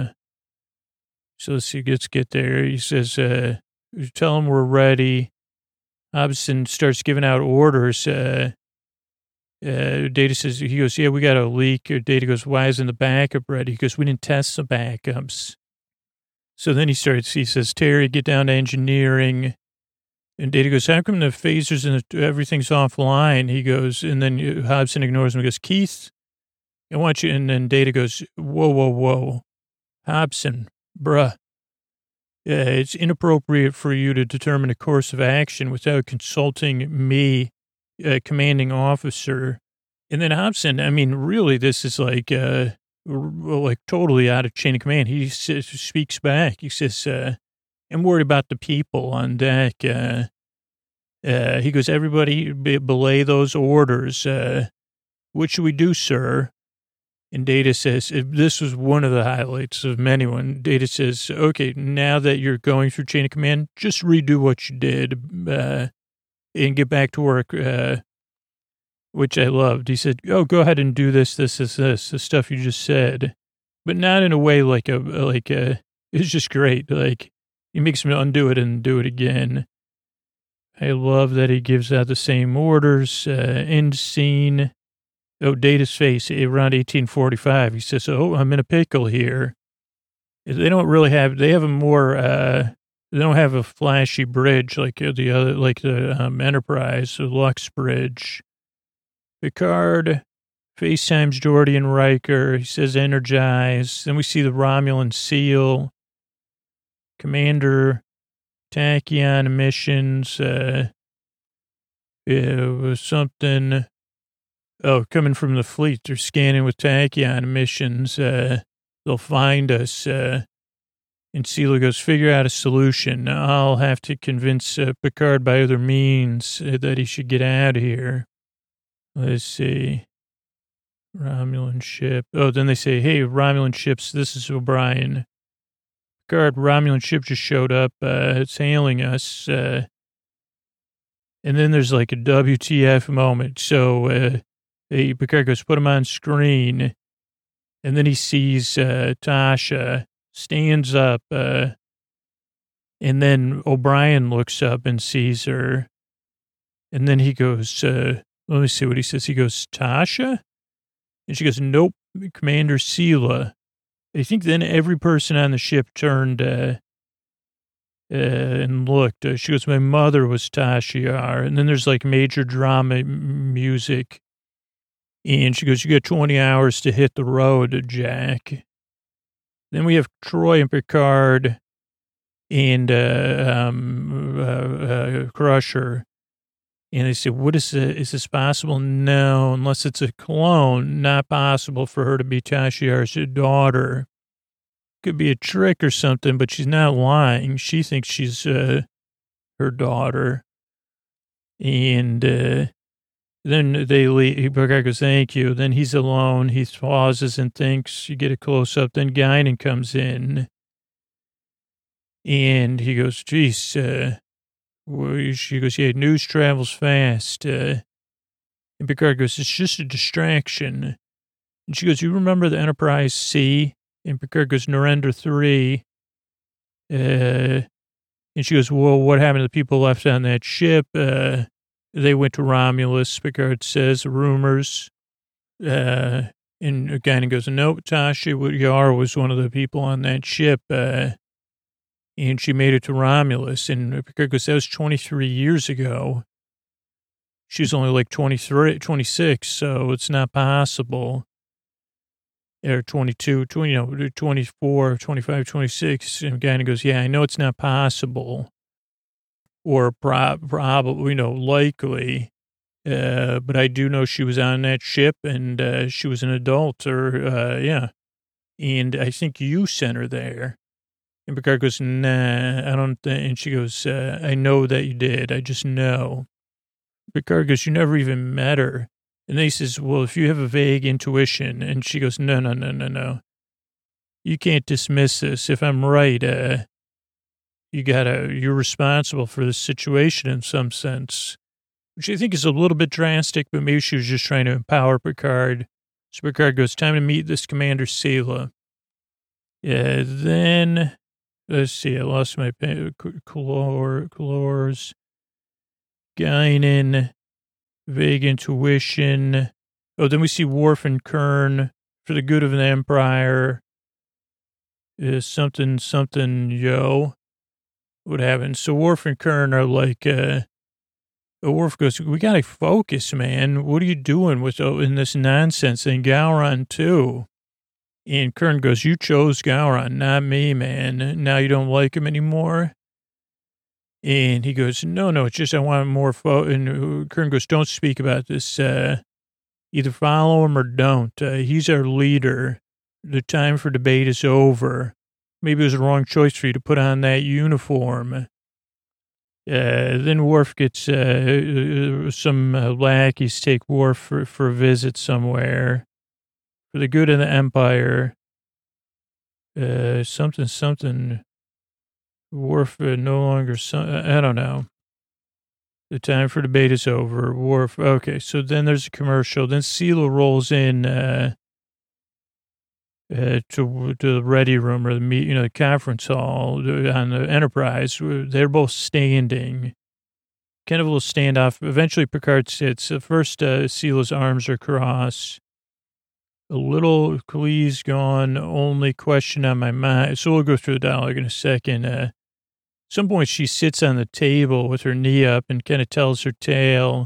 So let's see, let's get there. He says, tell him we're ready. Hobson starts giving out orders. Data says, he goes, yeah, we got a leak. Data goes, why isn't the backup ready? He goes, we didn't test the backups. So then he says, Terry, get down to engineering. And Data goes, how come the phasers and everything's offline? He goes, and then Hobson ignores him. He goes, Keith, I want you. And then Data goes, whoa. Hobson, bruh. It's inappropriate for you to determine a course of action without consulting me, commanding officer. And then Hobson, I mean, really, this is like totally out of chain of command. He speaks back. He says, I'm worried about the people on deck. He goes, everybody belay those orders. What should we do, sir? And Data says, this was one of the highlights of many one. Data says, okay, now that you're going through chain of command, just redo what you did and get back to work, which I loved. He said, oh, go ahead and do this, the stuff you just said. But not in a way it's just great. Like, he makes me undo it and do it again. I love that he gives out the same orders. End scene. Oh, Data's face around 1845. He says, oh, I'm in a pickle here. They don't really have, they have a more, they don't have a flashy bridge like the other, like the Enterprise, the Lux Bridge. Picard FaceTimes Geordi and Riker. He says, energize. Then we see the Romulan SEAL. Commander Tachyon missions. It was something. Oh, coming from the fleet. They're scanning with Tachyon missions. They'll find us. And Sela goes, figure out a solution. I'll have to convince Picard by other means that he should get out of here. Let's see. Romulan ship. Oh, then they say, hey, Romulan ships, this is O'Brien. Picard, Romulan ship just showed up. It's hailing us. And then there's like a WTF moment. So Picard goes, put him on screen. And then he sees Tasha, stands up. And then O'Brien looks up and sees her. And then he goes, let me see what he says. He goes, Tasha? And she goes, nope, Commander Sela. I think then every person on the ship turned and looked. She goes, my mother was Tasha Yar. And then there's like major drama music. And she goes, you got 20 hours to hit the road, Jack. Then we have Troy and Picard and Crusher. And they say, what is this possible? No, unless it's a clone, not possible for her to be Tasha Yar's daughter. Could be a trick or something, but she's not lying. She thinks she's her daughter. And then they leave. Picard goes, thank you. Then he's alone. He pauses and thinks. You get a close-up. Then Guinan comes in. And he goes, geez, she goes, yeah, news travels fast. And Picard goes, it's just a distraction. And she goes, you remember the Enterprise C? And Picard goes, Narendra 3. And she goes, well, what happened to the people left on that ship? They went to Romulus, Picard says, rumors. And Guinan goes, no, Tasha Yar was one of the people on that ship. And she made it to Romulus. And Picard goes, that was 23 years ago. She's only like 26, so it's not possible. Or 22, 24, 25, 26. And Guinan goes, yeah, I know it's not possible. Or probably, likely. But I do know she was on that ship and she was an adult yeah. And I think you sent her there. And Picard goes, nah, I don't think. And she goes, I know that you did. I just know. Picard goes, you never even met her. And then he says, well, if you have a vague intuition. And she goes, no. You can't dismiss this. If I'm right, you're responsible for the situation in some sense. Which I think is a little bit drastic, but maybe she was just trying to empower Picard. So Picard goes, time to meet this Commander Sela. Then... Let's see, I lost my Colors, Guinan, vague intuition. Oh, then we see Worf and Kern for the good of the Empire. Something, yo. what happened. So Worf and Kern are like, Worf goes, we got to focus, man. What are you doing in this nonsense? And Gowron, too. And Kern goes, you chose Gowron, not me, man. Now you don't like him anymore? And he goes, no, it's just I want more and Kern goes, don't speak about this. Either follow him or don't. He's our leader. The time for debate is over. Maybe it was the wrong choice for you to put on that uniform. Then Worf gets some lackeys take Worf for a visit somewhere. For the good of the Empire. Something. Worf no longer, I don't know. The time for debate is over. Worf, okay, so then there's a commercial. Then Sela rolls in to the ready room or the conference hall on the Enterprise. They're both standing. Kind of a little standoff. Eventually Picard sits. First, Sela's arms are crossed. A little Khalees gone, only question on my mind. So we'll go through the dialogue in a second. At some point, she sits on the table with her knee up and kind of tells her tale.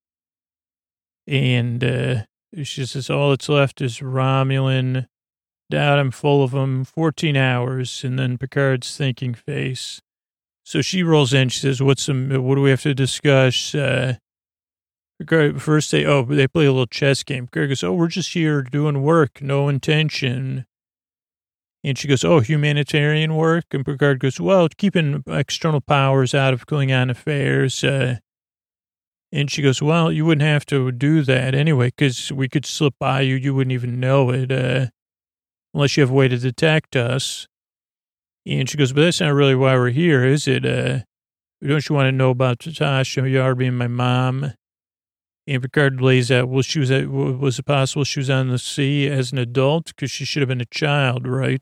And she says, all that's left is Romulan. Doubt I'm full of them. 14 hours. And then Picard's thinking face. So she rolls in. She says, what do we have to discuss? Picard, first they play a little chess game. Picard goes, we're just here doing work, no intention. And she goes, humanitarian work? And Picard goes, well, keeping external powers out of Klingon affairs. And she goes, well, you wouldn't have to do that anyway, because we could slip by you. You wouldn't even know it, unless you have a way to detect us. And she goes, but that's not really why we're here, is it? Don't you want to know about Tasha Yar being my mom? And Picard lays out, was it possible she was on the sea as an adult? Because she should have been a child, right?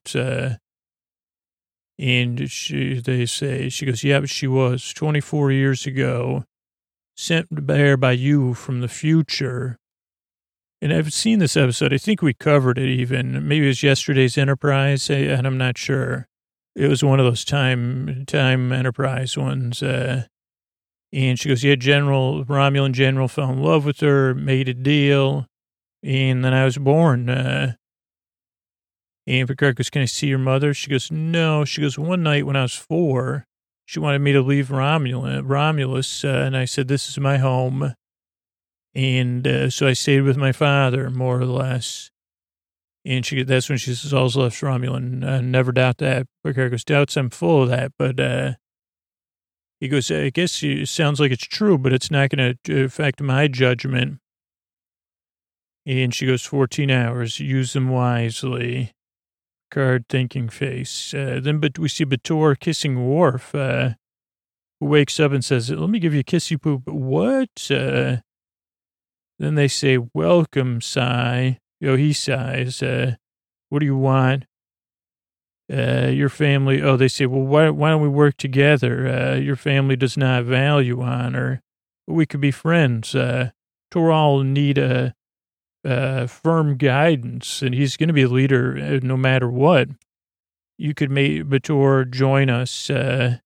And they say, she goes, yeah, but she was 24 years ago, sent there by you from the future. And I've seen this episode. I think we covered it even. Maybe it was yesterday's Enterprise, and I'm not sure. It was one of those time Enterprise ones. And she goes, yeah, Romulan General fell in love with her, made a deal, and then I was born. And Picard goes, can I see your mother? She goes, no. She goes, one night when I was 4, she wanted me to leave Romulus, and I said, this is my home. And so I stayed with my father, more or less. And that's when she says, all's left Romulan. I never doubt that. Picard goes, doubts I'm full of that, but he goes, I guess it sounds like it's true, but it's not going to affect my judgment. And she goes, 14 hours, use them wisely. Picard thinking face. But we see B'Etor kissing Worf, who wakes up and says, let me give you a kissy poop. What? Then they say, welcome, Sigh. He sighs. What do you want? Your family, they say, well, why don't we work together? Your family does not value honor. We could be friends. Toral need a firm guidance, and he's going to be a leader no matter what. You could make B'Etor join us, and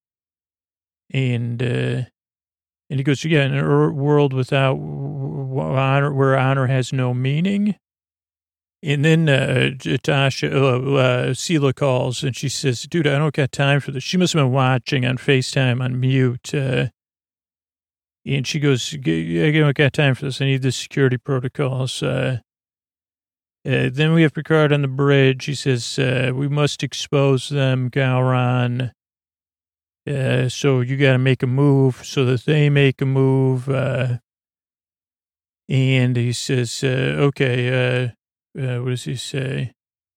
he goes, yeah, in a world without honor, where honor has no meaning. And then Sela calls, and she says, dude, I don't got time for this. She must have been watching on FaceTime on mute. And she goes, I don't got time for this. I need the security protocols. Then we have Picard on the bridge. He says, we must expose them, Gowron. So you got to make a move so that they make a move. And he says, okay, what does he say?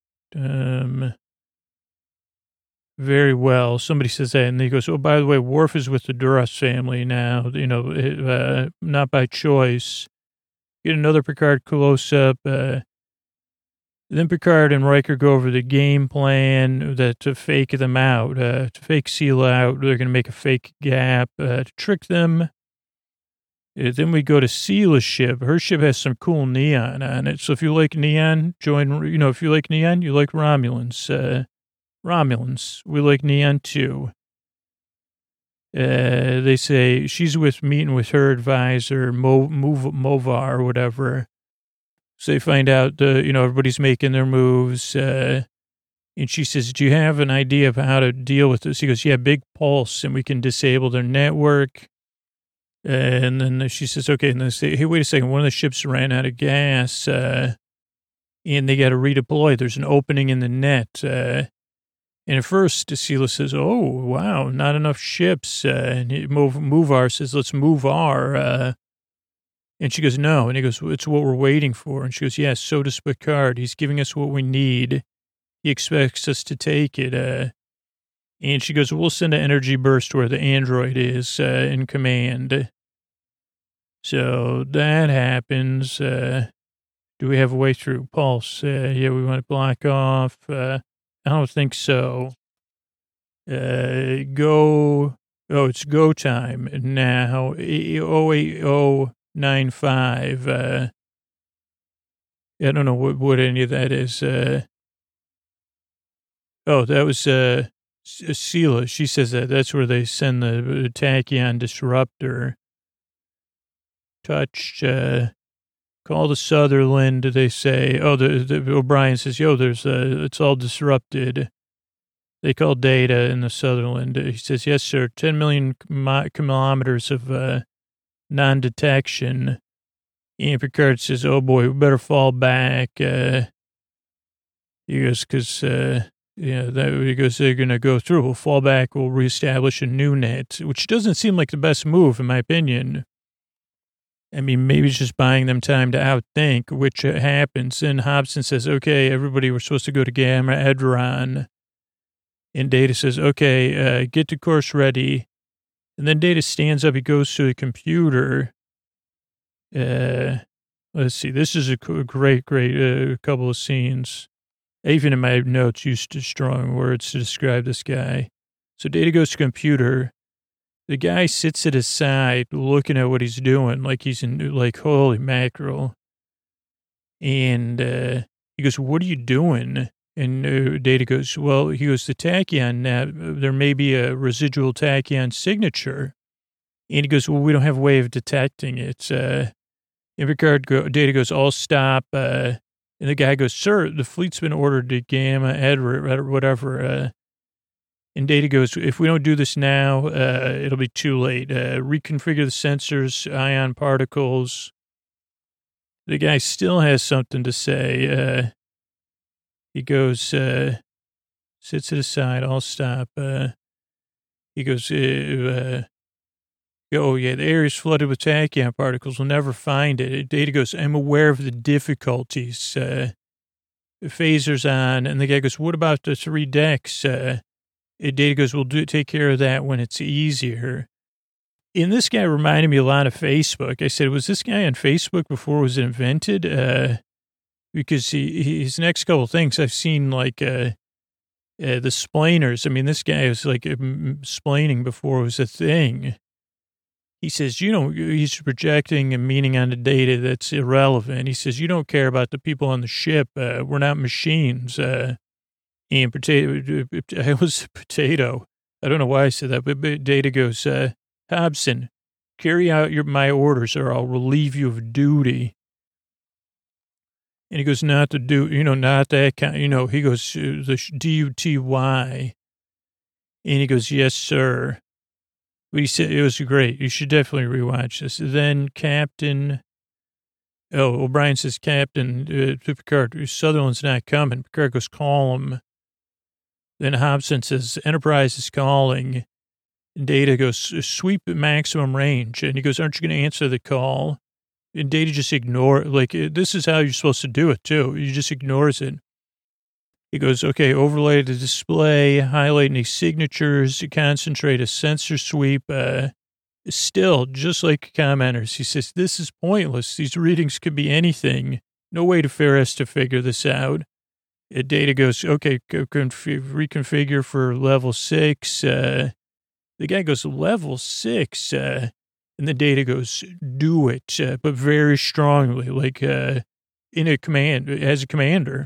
Very well. Somebody says that, and he goes, by the way, Worf is with the Duras family now, not by choice. Get another Picard close-up. Then Picard and Riker go over the game plan to fake them out, to fake Sela out. They're going to make a fake gap to trick them. Then we go to Sela's ship. Her ship has some cool neon on it. So if you like neon, join, if you like neon, you like Romulans. Romulans. We like neon too. They say she's meeting with her advisor, Movar or whatever. So they find out, everybody's making their moves. And she says, do you have an idea of how to deal with this? He goes, yeah, big pulse, and we can disable their network. And then she says, okay. And they say, hey, wait a second. One of the ships ran out of gas, and they got to redeploy. There's an opening in the net. And at first, Sela says, oh, wow, not enough ships. And Movar says, let's move our. And she goes, no. And he goes, it's what we're waiting for. And she goes, yes, so does Picard. He's giving us what we need. He expects us to take it. And she goes, we'll send an energy burst where the android is in command. So that happens. Do we have a way through pulse? Yeah, we want to block off. I don't think so. It's go time now. 08095. I don't know what any of that is. That was Sela. She says that's where they send the tachyon disruptor. Touched. Call the Sutherland. They say, the O'Brien says, it's all disrupted. They call Data in the Sutherland. He says, yes, sir. 10 million kilometers of non-detection. And Picard says, oh boy, we better fall back. He goes, because, they're going to go through. We'll fall back. We'll reestablish a new net, which doesn't seem like the best move, in my opinion. I mean, maybe it's just buying them time to outthink, which happens. And Hobson says, okay, everybody, we're supposed to go to Gamma Edron. And Data says, okay, get the course ready. And then Data stands up. He goes to the computer. Let's see. This is a great couple of scenes. Even in my notes, used strong words to describe this guy. So Data goes to computer. The guy sits at his side looking at what he's doing, like he's holy mackerel. And he goes, what are you doing? And Data goes, the tachyon, there may be a residual tachyon signature. And he goes, well, we don't have a way of detecting it. In regard, Data goes, I'll stop. And the guy goes, sir, the fleet's been ordered to Gamma Edron, whatever. And Data goes, if we don't do this now, it'll be too late. Reconfigure the sensors, ion particles. The guy still has something to say. He goes, sits at his side, I'll stop. He goes, the area's flooded with tachyon particles. We'll never find it. Data goes, I'm aware of the difficulties. Phaser's on. And the guy goes, what about the 3 decks? Data goes, we'll take care of that when it's easier. And this guy reminded me a lot of Facebook. I said, was this guy on Facebook before it was invented? Because his next couple of things I've seen, like the splainers. I mean, this guy was like splaining before it was a thing. He says, he's projecting a meaning on the Data that's irrelevant. He says, you don't care about the people on the ship. We're not machines. And Potato, I was Potato. I don't know why I said that, but Data goes, Hobson, carry out my orders or I'll relieve you of duty. And he goes, not to do, not that kind, he goes, the D-U-T-Y. And he goes, yes, sir. But he said, it was great. You should definitely rewatch this. Then Captain, O'Brien says, Captain, to Picard, Sutherland's not coming. Picard goes, call him. Then Hobson says, Enterprise is calling. And Data goes, sweep at maximum range. And he goes, aren't you going to answer the call? And Data just ignore it. This is how you're supposed to do it, too. He just ignores it. He goes, okay, overlay the display, highlight any signatures, concentrate a sensor sweep. Still, just like commenters, he says, this is pointless. These readings could be anything. No way for us to figure this out. Data goes, okay, reconfigure for level 6. The guy goes, level 6. And the Data goes, do it, but very strongly, like in a command, as a commander.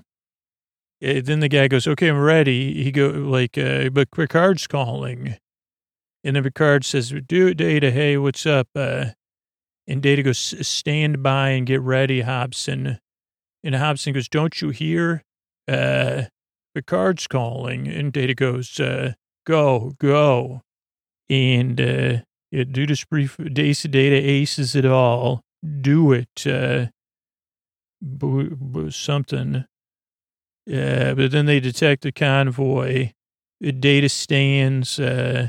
Then the guy goes, okay, I'm ready. He but Picard's calling. And then Picard says, dude, Data, hey, what's up? And Data goes, stand by and get ready, Hobson. And Hobson goes, don't you hear? Picard's calling. And Data goes, go. And do this brief, Data aces it all. Do it. Something. But then they detect the convoy. Data stands.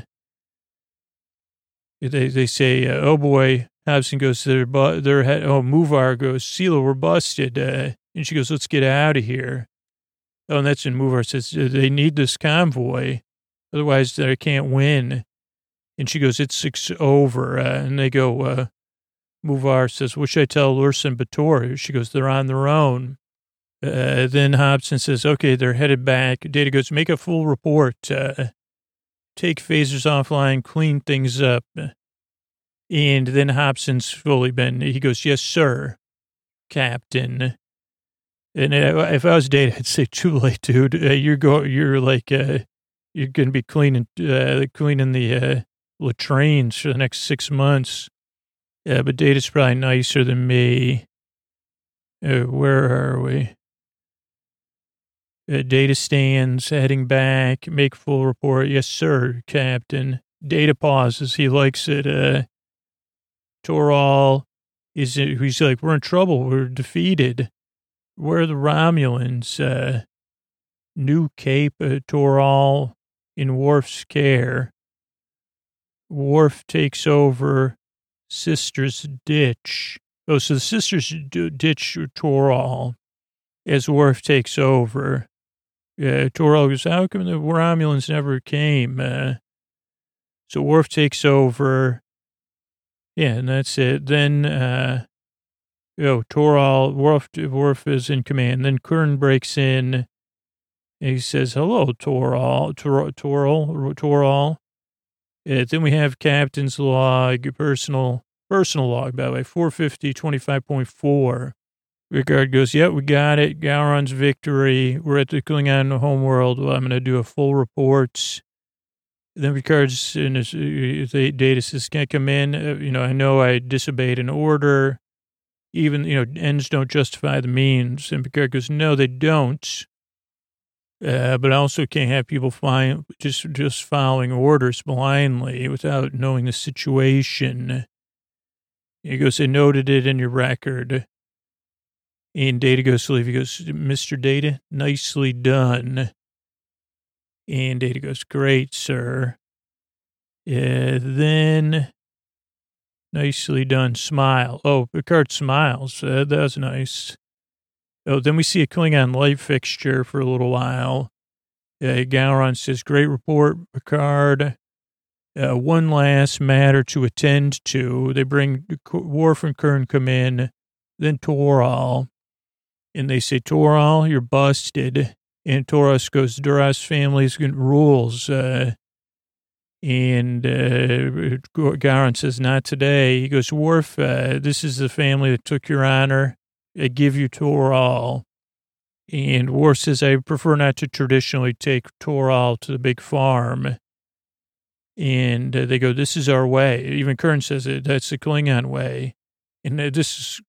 They say, oh boy. Hobson goes to their head. Oh, Muvar goes, Sela, we're busted. And she goes, let's get out of here. Oh, and that's when Muvar says, they need this convoy. Otherwise, they can't win. And she goes, it's over. And they go, Muvar says, what should I tell Lursa and B'Etor? She goes, they're on their own. Then Hobson says, okay, they're headed back. Data goes, make a full report. Take phasers offline, clean things up. And then Hobson's fully been, he goes, yes, sir, Captain. And if I was Data, I'd say, too late, dude. You're going to be cleaning the latrines for the next 6 months. But Data's probably nicer than me. Where are we? Data stands, heading back, make full report. Yes, sir, Captain. Data pauses. He likes it. Toral he's like, we're in trouble. We're defeated. Where are the Romulans? New Cape, Toral in Worf's care. Worf takes over Sisters ditch. Oh, so the Sisters ditch Toral as Worf takes over. Toral goes, how come the Romulans never came? So Worf takes over. Yeah, and that's it. Then, Toral, Worf is in command. Then Kurn breaks in, and he says, hello, Toral. Then we have Captain's log, personal log, by the way, 450-25.4. Picard goes, yeah, we got it. Gowron's victory. We're at the Klingon homeworld. Well, I'm going to do a full report. Then Picard's in his Data says, can I come in? I know I disobeyed an order. Even, ends don't justify the means. And Picard goes, no, they don't. But I also can't have people just following orders blindly without knowing the situation. He goes, I noted it in your record. And Data goes to leave. He goes, Mr. Data, nicely done. And Data goes, great, sir. Then, nicely done, smile. Oh, Picard smiles. That was nice. Oh, then we see a Klingon light fixture for a little while. Gowron says, great report, Picard. One last matter to attend to. They bring Worf and Kurn come in, then Toral. And they say, Toral, you're busted. And Torres goes, Duras family's rules. And Gowron says, not today. He goes, Worf, this is the family that took your honor. I give you Toral. And Worf says, I prefer not to traditionally take Toral to the big farm. And they go, this is our way. Even Kurn says that's the Klingon way. And this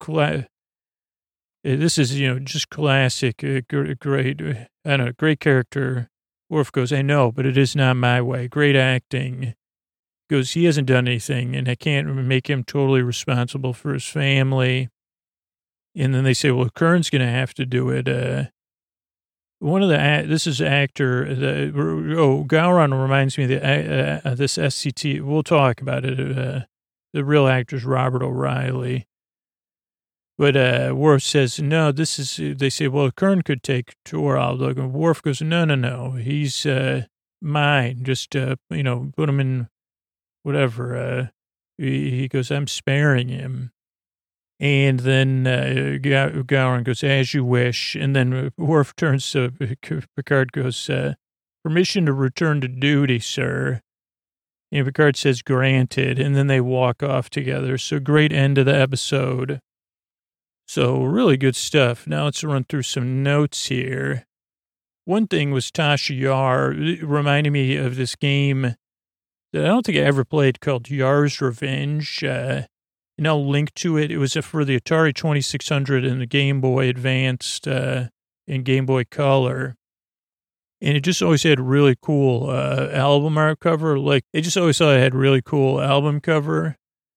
is, just classic, great, great character. Worf goes, I know, but it is not my way. Great acting. Goes, he hasn't done anything, and I can't make him totally responsible for his family. And then they say, well, Kern's going to have to do it. This is actor, Gowron reminds me of this SCT. We'll talk about it. The real actor's Robert O'Reilly. But Worf says, no, they say, well, Kern could take Toral. Worf goes, no, he's mine. Just, put him in whatever. He goes, I'm sparing him. And then Gowron goes, as you wish. And then Worf turns to Picard, goes, permission to return to duty, sir. And Picard says, granted. And then they walk off together. So great end of the episode. So really good stuff. Now let's run through some notes here. One thing was Tasha Yar reminding me of this game that I don't think I ever played called Yar's Revenge. And I'll link to it. It was for the Atari 2600 and the Game Boy Advanced and Game Boy Color. And it just always had really cool album art cover. Like, I just always thought it had really cool album cover.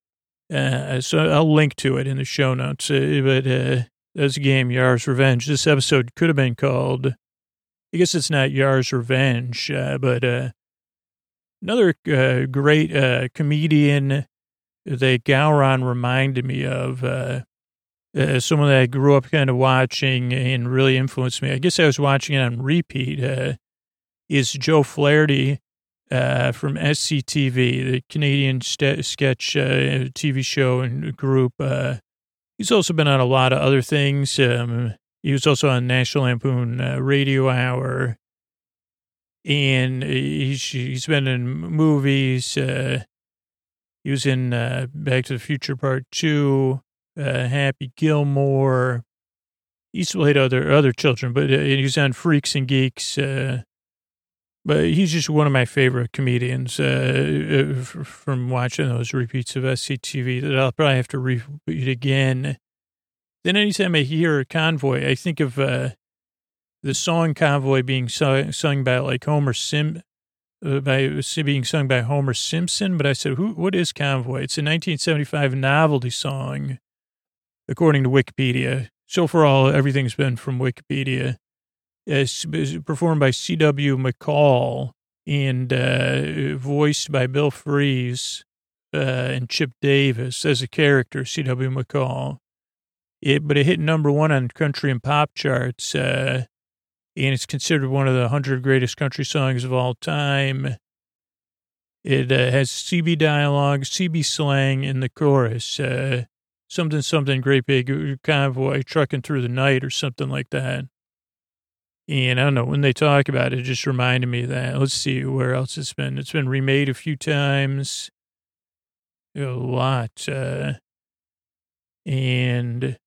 So I'll link to it in the show notes. But that's a game, Yar's Revenge. This episode could have been called, I guess it's not Yar's Revenge, but another great comedian that Gowron reminded me of, someone that I grew up kind of watching and really influenced me. I guess I was watching it on repeat, is Joe Flaherty from SCTV, the Canadian sketch TV show and group. He's also been on a lot of other things. He was also on National Lampoon Radio Hour. And he's been in movies. He was in Back to the Future Part 2, Happy Gilmore. He's played other children, but he's on Freaks and Geeks. But he's just one of my favorite comedians from watching those repeats of SCTV that I'll probably have to repeat again. Then anytime I hear Convoy, I think of the song Convoy being sung by like Homer Simpson. Being sung by Homer Simpson, but I said, what is Convoy? It's a 1975 novelty song, according to Wikipedia. So far, everything's been from Wikipedia. It's performed by C.W. McCall and voiced by Bill Fries and Chip Davis as a character, C.W. McCall. But it hit #1 on country and pop charts, and it's considered one of the 100 greatest country songs of all time. It has CB dialogue, CB slang in the chorus. Something, great big convoy trucking through the night or something like that. And I don't know, when they talk about it, it just reminded me of that. Let's see where else it's been. It's been remade a few times. A lot. And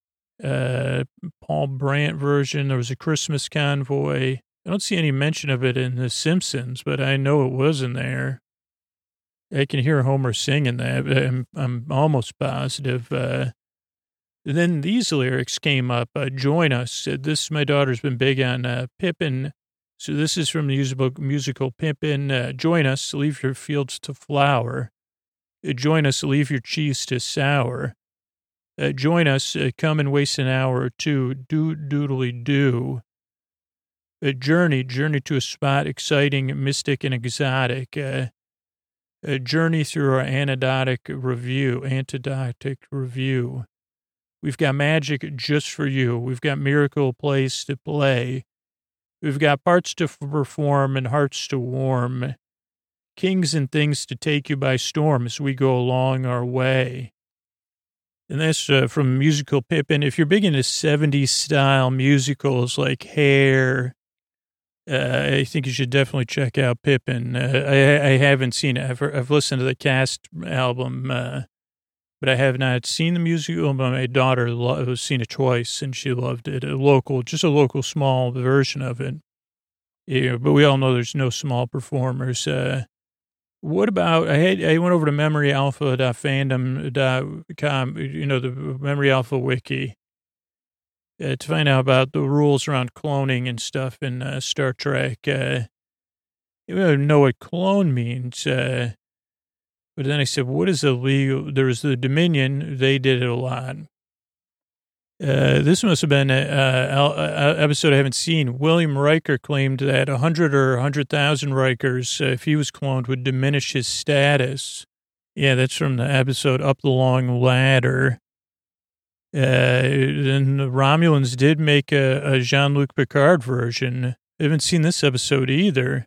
Paul Brandt version. There was a Christmas Convoy. I don't see any mention of it in The Simpsons, but I know it was in there. I can hear Homer singing that. I'm almost positive. Then these lyrics came up. Join us. My daughter's been big on Pippin. So this is from the musical Pippin. Join us. Leave your fields to flower. Join us. Leave your cheese to sour. Join us, come and waste an hour or two, doodly do. A journey to a spot exciting, mystic, and exotic. A journey through our anecdotic review. We've got magic just for you. We've got miracle place to play. We've got parts to perform and hearts to warm. Kings and things to take you by storm as we go along our way. And that's from musical Pippin. If you're big into 70s style musicals like Hair, I think you should definitely check out Pippin. I haven't seen it. I've listened to the cast album, but I have not seen the musical. But my daughter has seen it twice, and she loved it. Just a local small version of it. Yeah, but we all know there's no small performers. What about, I went over to memoryalpha.fandom.com, the Memory Alpha wiki, to find out about the rules around cloning and stuff in Star Trek. I don't know what clone means, but then I said, what is illegal? There was the Dominion. They did it a lot. This must have been an episode I haven't seen. William Riker claimed that 100 or 100,000 Rikers, if he was cloned, would diminish his status. Yeah, that's from the episode Up the Long Ladder. And the Romulans did make a Jean-Luc Picard version. I haven't seen this episode either.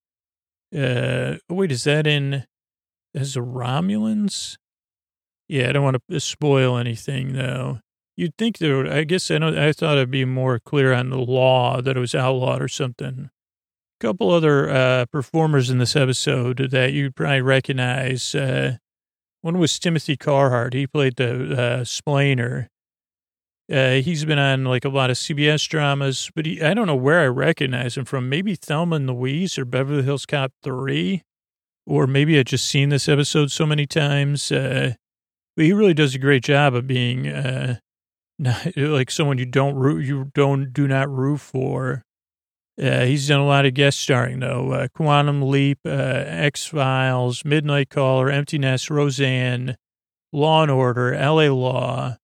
Wait, is that as the Romulans? Yeah, I don't want to spoil anything, though. You'd think there would, I thought it'd be more clear on the law that it was outlawed or something. A couple other performers in this episode that you'd probably recognize. One was Timothy Carhart. He played the Splainer. He's been on like a lot of CBS dramas, but I don't know where I recognize him from. Maybe Thelma and Louise or Beverly Hills Cop 3. or maybe I've just seen this episode so many times. But he really does a great job of being not, like someone you do not root for. He's done a lot of guest starring though. Quantum Leap, X-Files, Midnight Caller, Empty Nest, Roseanne, Law and Order, L.A. Law,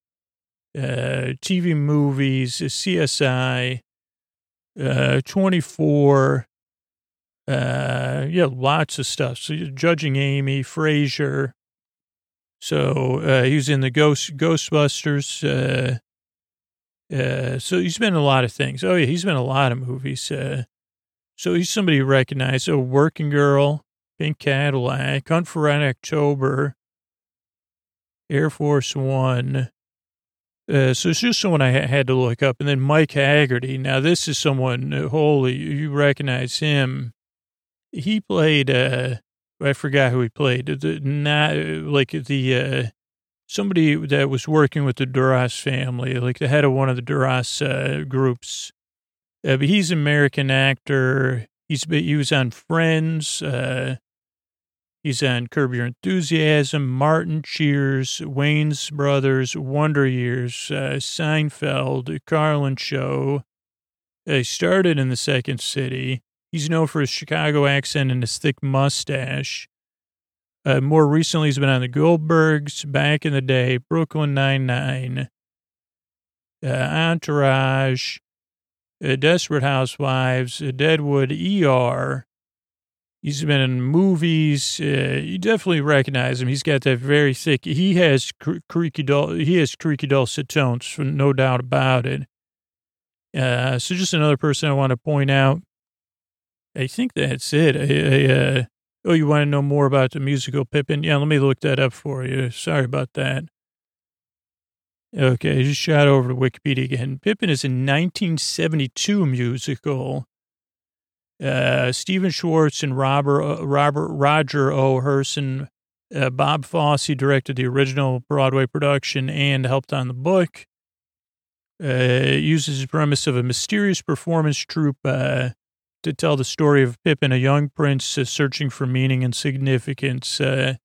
TV movies, CSI, 24. Lots of stuff. So Judging Amy, Frasier. So he was in the Ghostbusters. So he's been in a lot of things. Oh yeah, he's been in a lot of movies. So he's somebody you recognize. Oh, Working Girl, Pink Cadillac, Hunt for Red October, Air Force One. So it's just someone I had to look up. And then Mike Haggerty. Now this is someone, you recognize him. He played, I forgot who he played. Somebody that was working with the Duras family, like the head of one of the Duras groups. But he's an American actor. He was on Friends. He's on Curb Your Enthusiasm, Martin, Cheers, Wayne's Brothers, Wonder Years, Seinfeld, Carlin Show. He started in The Second City. He's known for his Chicago accent and his thick mustache. More recently, he's been on the Goldbergs, back in the day, Brooklyn Nine-Nine, Entourage, Desperate Housewives, Deadwood, ER. He's been in movies. You definitely recognize him. He's got that very thick. He has creaky dulcet tones, no doubt about it. So just another person I want to point out. I think that's it. Oh, you want to know more about the musical Pippin? Yeah, let me look that up for you. Sorry about that. Okay, I just shot over to Wikipedia again. Pippin is a 1972 musical. Stephen Schwartz and Roger O. Herson. Bob Fosse directed the original Broadway production and helped on the book. It uses the premise of a mysterious performance troupe to tell the story of Pippin, a young prince searching for meaning and significance. That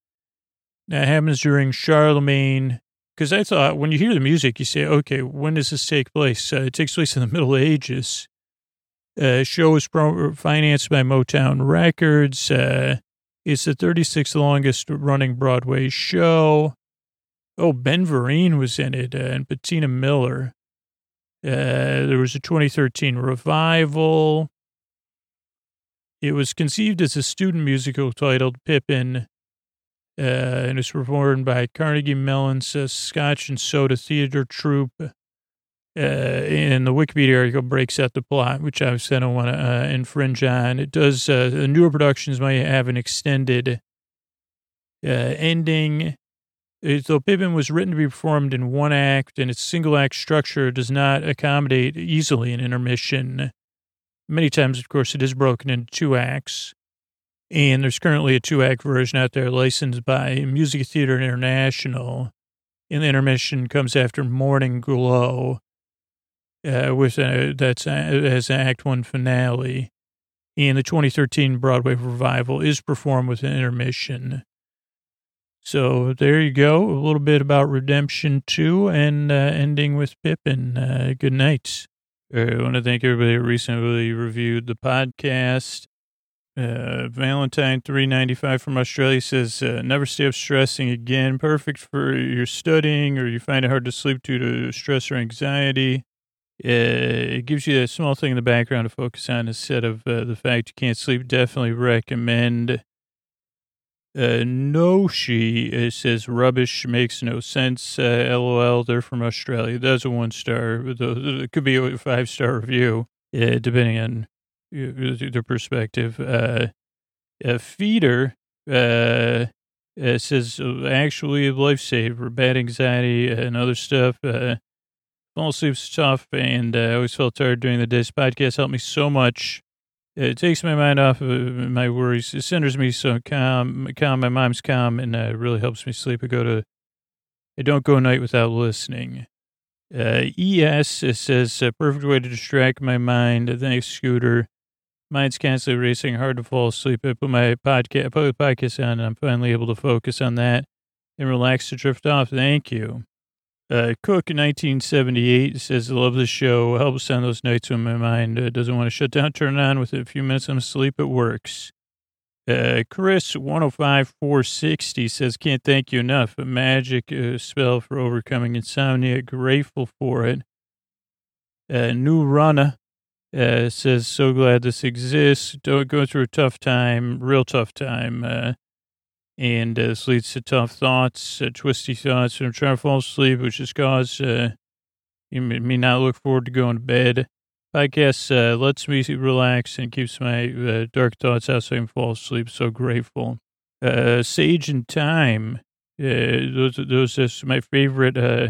happens during Charlemagne. Because I thought when you hear the music, you say, okay, when does this take place? It takes place in the Middle Ages. Show is financed by Motown Records. It's the 36th longest running Broadway show. Oh, Ben Vereen was in it, and Bettina Miller. There was a 2013 revival. It was conceived as a student musical titled Pippin, and it's performed by Carnegie Mellon's Scotch and Soda Theater Troupe. And the Wikipedia article breaks out the plot, which I said I don't want to infringe on. It does, the newer productions might have an extended ending. Though Pippin was written to be performed in one act, and its single-act structure does not accommodate easily an intermission. Many times, of course, it is broken into two acts. And there's currently a two-act version out there licensed by Music Theater International. And the intermission comes after Morning Glow, that's as an Act 1 finale. And the 2013 Broadway revival is performed with an intermission. So there you go. A little bit about Redemption 2 and ending with Pippin. Good night. I want to thank everybody who recently reviewed the podcast. Valentine 395 from Australia says, never stay up stressing again. Perfect for your studying or you find it hard to sleep due to stress or anxiety. It gives you a small thing in the background to focus on instead of the fact you can't sleep. Definitely recommend. It says rubbish makes no sense. LOL. They're from Australia. That's a 1-star. It could be a 5-star review, depending on their perspective. Feeder says actually a lifesaver, bad anxiety and other stuff. Fall asleep's tough, and I always felt tired during the day. This podcast helped me so much. It takes my mind off of my worries. It centers me so calm. My mind's calm, and it really helps me sleep. I don't go a night without listening. ES says, perfect way to distract my mind. Thanks, Scooter. Mind's constantly racing, hard to fall asleep. I put the podcast on, and I'm finally able to focus on that and relax to drift off. Thank you. Cook in 1978 says, I love the show. Helps on those nights when my mind doesn't want to shut down. Turn it on with a few minutes. I'm asleep. It works. Chris 105460 says, can't thank you enough. A magic spell for overcoming insomnia. Grateful for it. New Runner says, so glad this exists. Don't go through a tough time, real tough time. And this leads to tough thoughts, twisty thoughts. And I'm trying to fall asleep, which has caused me not look forward to going to bed. Podcast lets me relax and keeps my dark thoughts out so I can fall asleep. So grateful. Sage and Time. Those are my favorite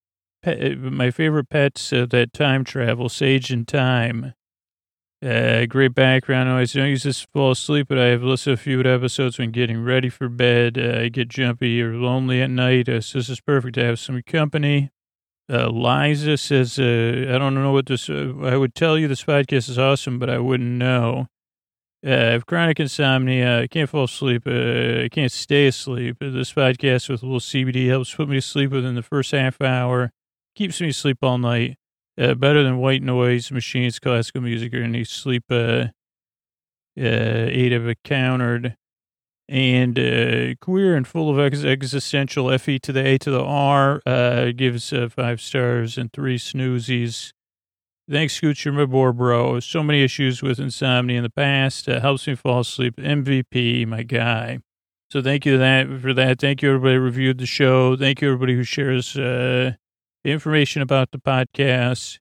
my favorite pets that time travel. Sage and Time. Great background noise. I don't use this to fall asleep, but I have listened to a few episodes when getting ready for bed. I get jumpy or lonely at night, so this is perfect to have some company. Liza says, I don't know what this, I would tell you this podcast is awesome, but I wouldn't know. I have chronic insomnia. I can't fall asleep. I can't stay asleep. This podcast with a little CBD helps put me to sleep within the first half hour. Keeps me asleep all night. Better than white noise, machines, classical music, or any sleep aid of a countered. And queer and full of existential F-E to the A to the R gives 5 stars and 3 snoozies. Thanks, Scooch, you're my boar bro. So many issues with insomnia in the past. Helps me fall asleep. MVP, my guy. So thank you for that. Thank you, everybody who reviewed the show. Thank you, everybody who shares information about the podcast.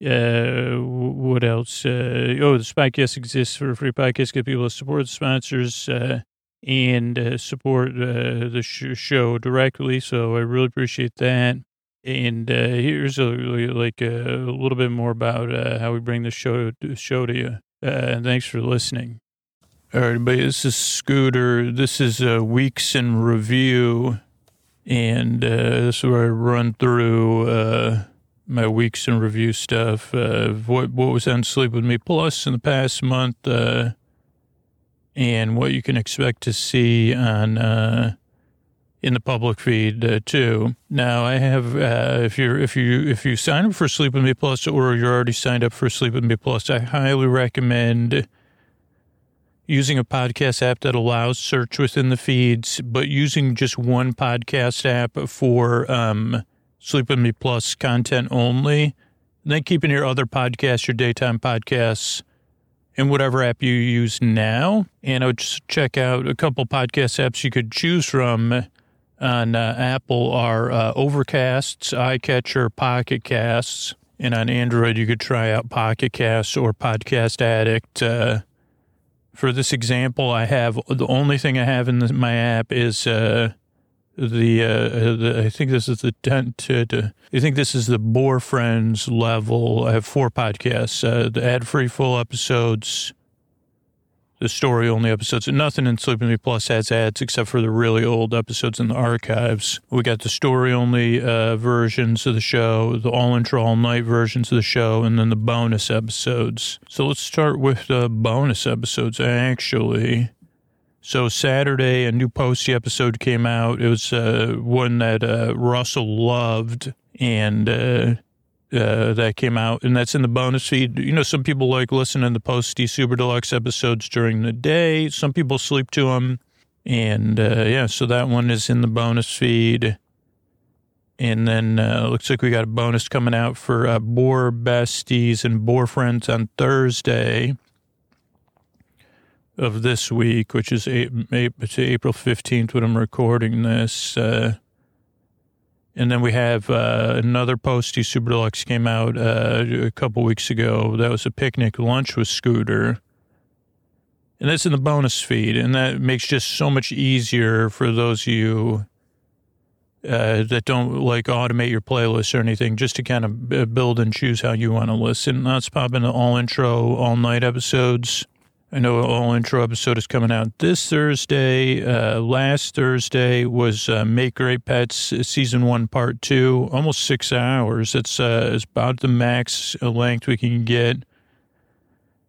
What else? This podcast exists for a free podcast. Get people to support the sponsors and support the show directly. So I really appreciate that. And here's a little bit more about how we bring the show to you. And thanks for listening. All right, everybody, this is Scooter. This is Weeks in Review. And this is where I run through my Weeks in Review stuff, what was on Sleep With Me Plus in the past month, and what you can expect to see on in the public feed too. Now I have if you sign up for Sleep With Me Plus, or you're already signed up for Sleep With Me Plus, I highly recommend using a podcast app that allows search within the feeds, but using just one podcast app for Sleep With Me Plus content only, and then keeping your other podcasts, your daytime podcasts, in whatever app you use now. And I would just check out a couple podcast apps you could choose from on Apple are Overcasts, iCatcher, Pocket Casts, and on Android you could try out Pocket Casts or Podcast Addict. For this example, I have the only thing I have in my app is I think this is the Boar Friends level. I have 4 podcasts, the ad-free full episodes, the story-only episodes, and nothing in Sleep With Me Plus has ads except for the really old episodes in the archives. We got the story-only versions of the show, the all-intro, all-night versions of the show, and then the bonus episodes. So let's start with the bonus episodes, actually. So Saturday, a new Posty episode came out. It was one that Russell loved, and that came out, and that's in the bonus feed. You know, some people like listening to the Posty Super Deluxe episodes during the day. Some people sleep to them, and so that one is in the bonus feed. And then looks like we got a bonus coming out for Boar Besties and Boar Friends on Thursday of this week, which is April 15th when I'm recording this. And then we have another Posty Super Deluxe came out a couple weeks ago. That was a picnic lunch with Scooter. And that's in the bonus feed. And that makes just so much easier for those of you that don't like automate your playlist or anything, just to kind of build and choose how you want to listen. Let's pop into all intro, all night episodes. I know an all-intro episode is coming out this Thursday. Last Thursday was Make Great Pets Season 1, Part 2. Almost 6 hours. It's about the max length we can get.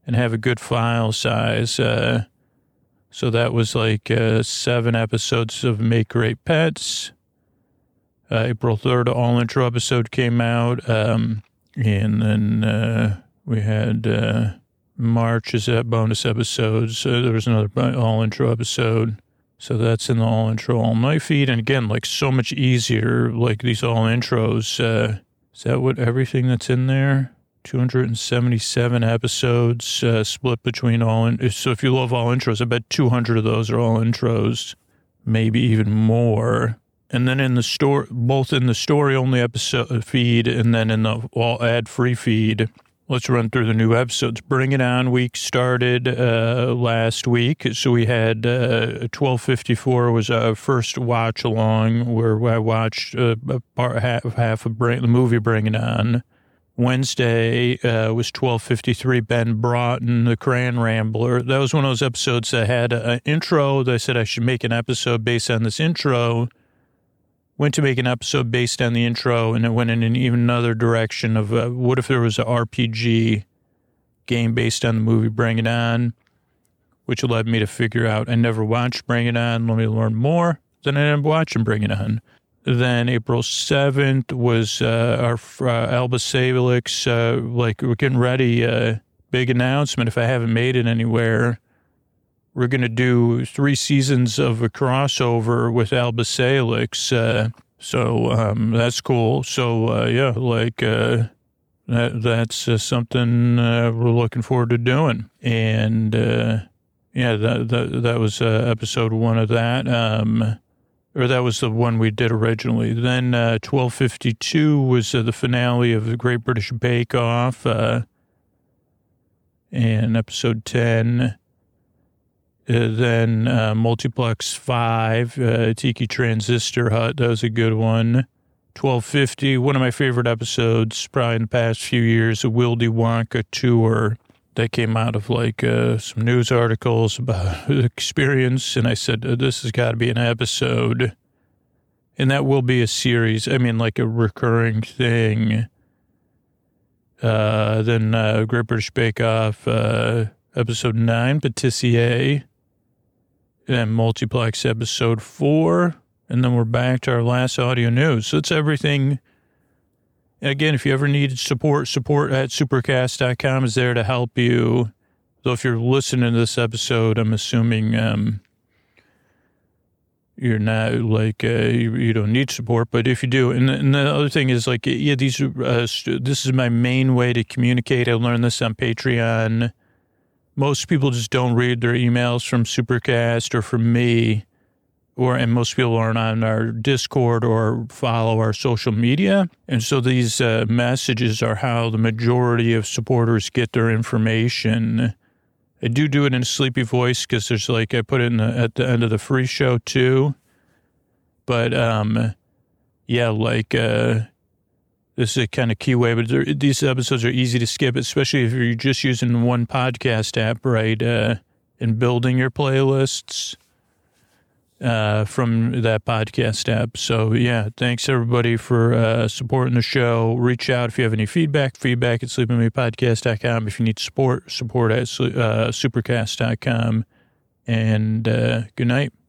and have a good file size. So that was like 7 episodes of Make Great Pets. April 3rd, all intro episode came out. And then we had March's bonus episodes. There was another all intro episode. So that's in the all intro all night feed. And again, like so much easier, like these all intros. Is that what everything that's in there? 277 episodes split between all. So if you love all intros, I bet 200 of those are all intros, maybe even more. And then in the store, both in the story only episode feed and then in the all ad free feed. Let's run through the new episodes. Bring It On week started last week. So we had 1254 was our first watch along where I watched half of the movie Bring It On. Wednesday was 1253, Ben Broughton, the Crayon Rambler. That was one of those episodes that had an intro. They said I should make an episode based on this intro. Went to make an episode based on the intro, and it went in an even another direction of what if there was an RPG game based on the movie Bring It On, which led me to figure out I never watched Bring It On. Let me learn more. Then I ended up watching Bring It On. Then April 7th was our Alba Salix, like we're getting ready, big announcement if I haven't made it anywhere. We're going to do 3 seasons of a crossover with Alba Salix, so that's cool. So, yeah, like that's something we're looking forward to doing. And, yeah, that was episode 1 of that. Or that was the one we did originally. Then 1252 was the finale of the Great British Bake Off, and episode 10. Then Multiplex 5, Tiki Transistor Hut. That was a good one. 1250, one of my favorite episodes probably in the past few years, a Wildy Wonka tour. That came out of like some news articles about the experience. And I said, this has got to be an episode. And that will be a series. I mean, like a recurring thing. Then Great British Bake Off, episode 9, Patissier. And Multiplex episode 4. And then we're back to our last audio news. So it's everything. Again, if you ever need support at supercast.com is there to help you. So if you're listening to this episode, I'm assuming you're not like, you don't need support, but if you do, and the other thing is like, yeah, this is my main way to communicate. I learned this on Patreon. Most people just don't read their emails from Supercast or from me. And most people aren't on our Discord or follow our social media. And so these messages are how the majority of supporters get their information. I do it in a sleepy voice because there's like, I put it at the end of the free show too. But, yeah, like, this is a kind of key way, but these episodes are easy to skip, especially if you're just using one podcast app, right? And building your playlists. From that podcast app. So, yeah, thanks, everybody, for supporting the show. Reach out if you have any feedback at sleepingmepodcast.com. If you need support at supercast.com. And good night.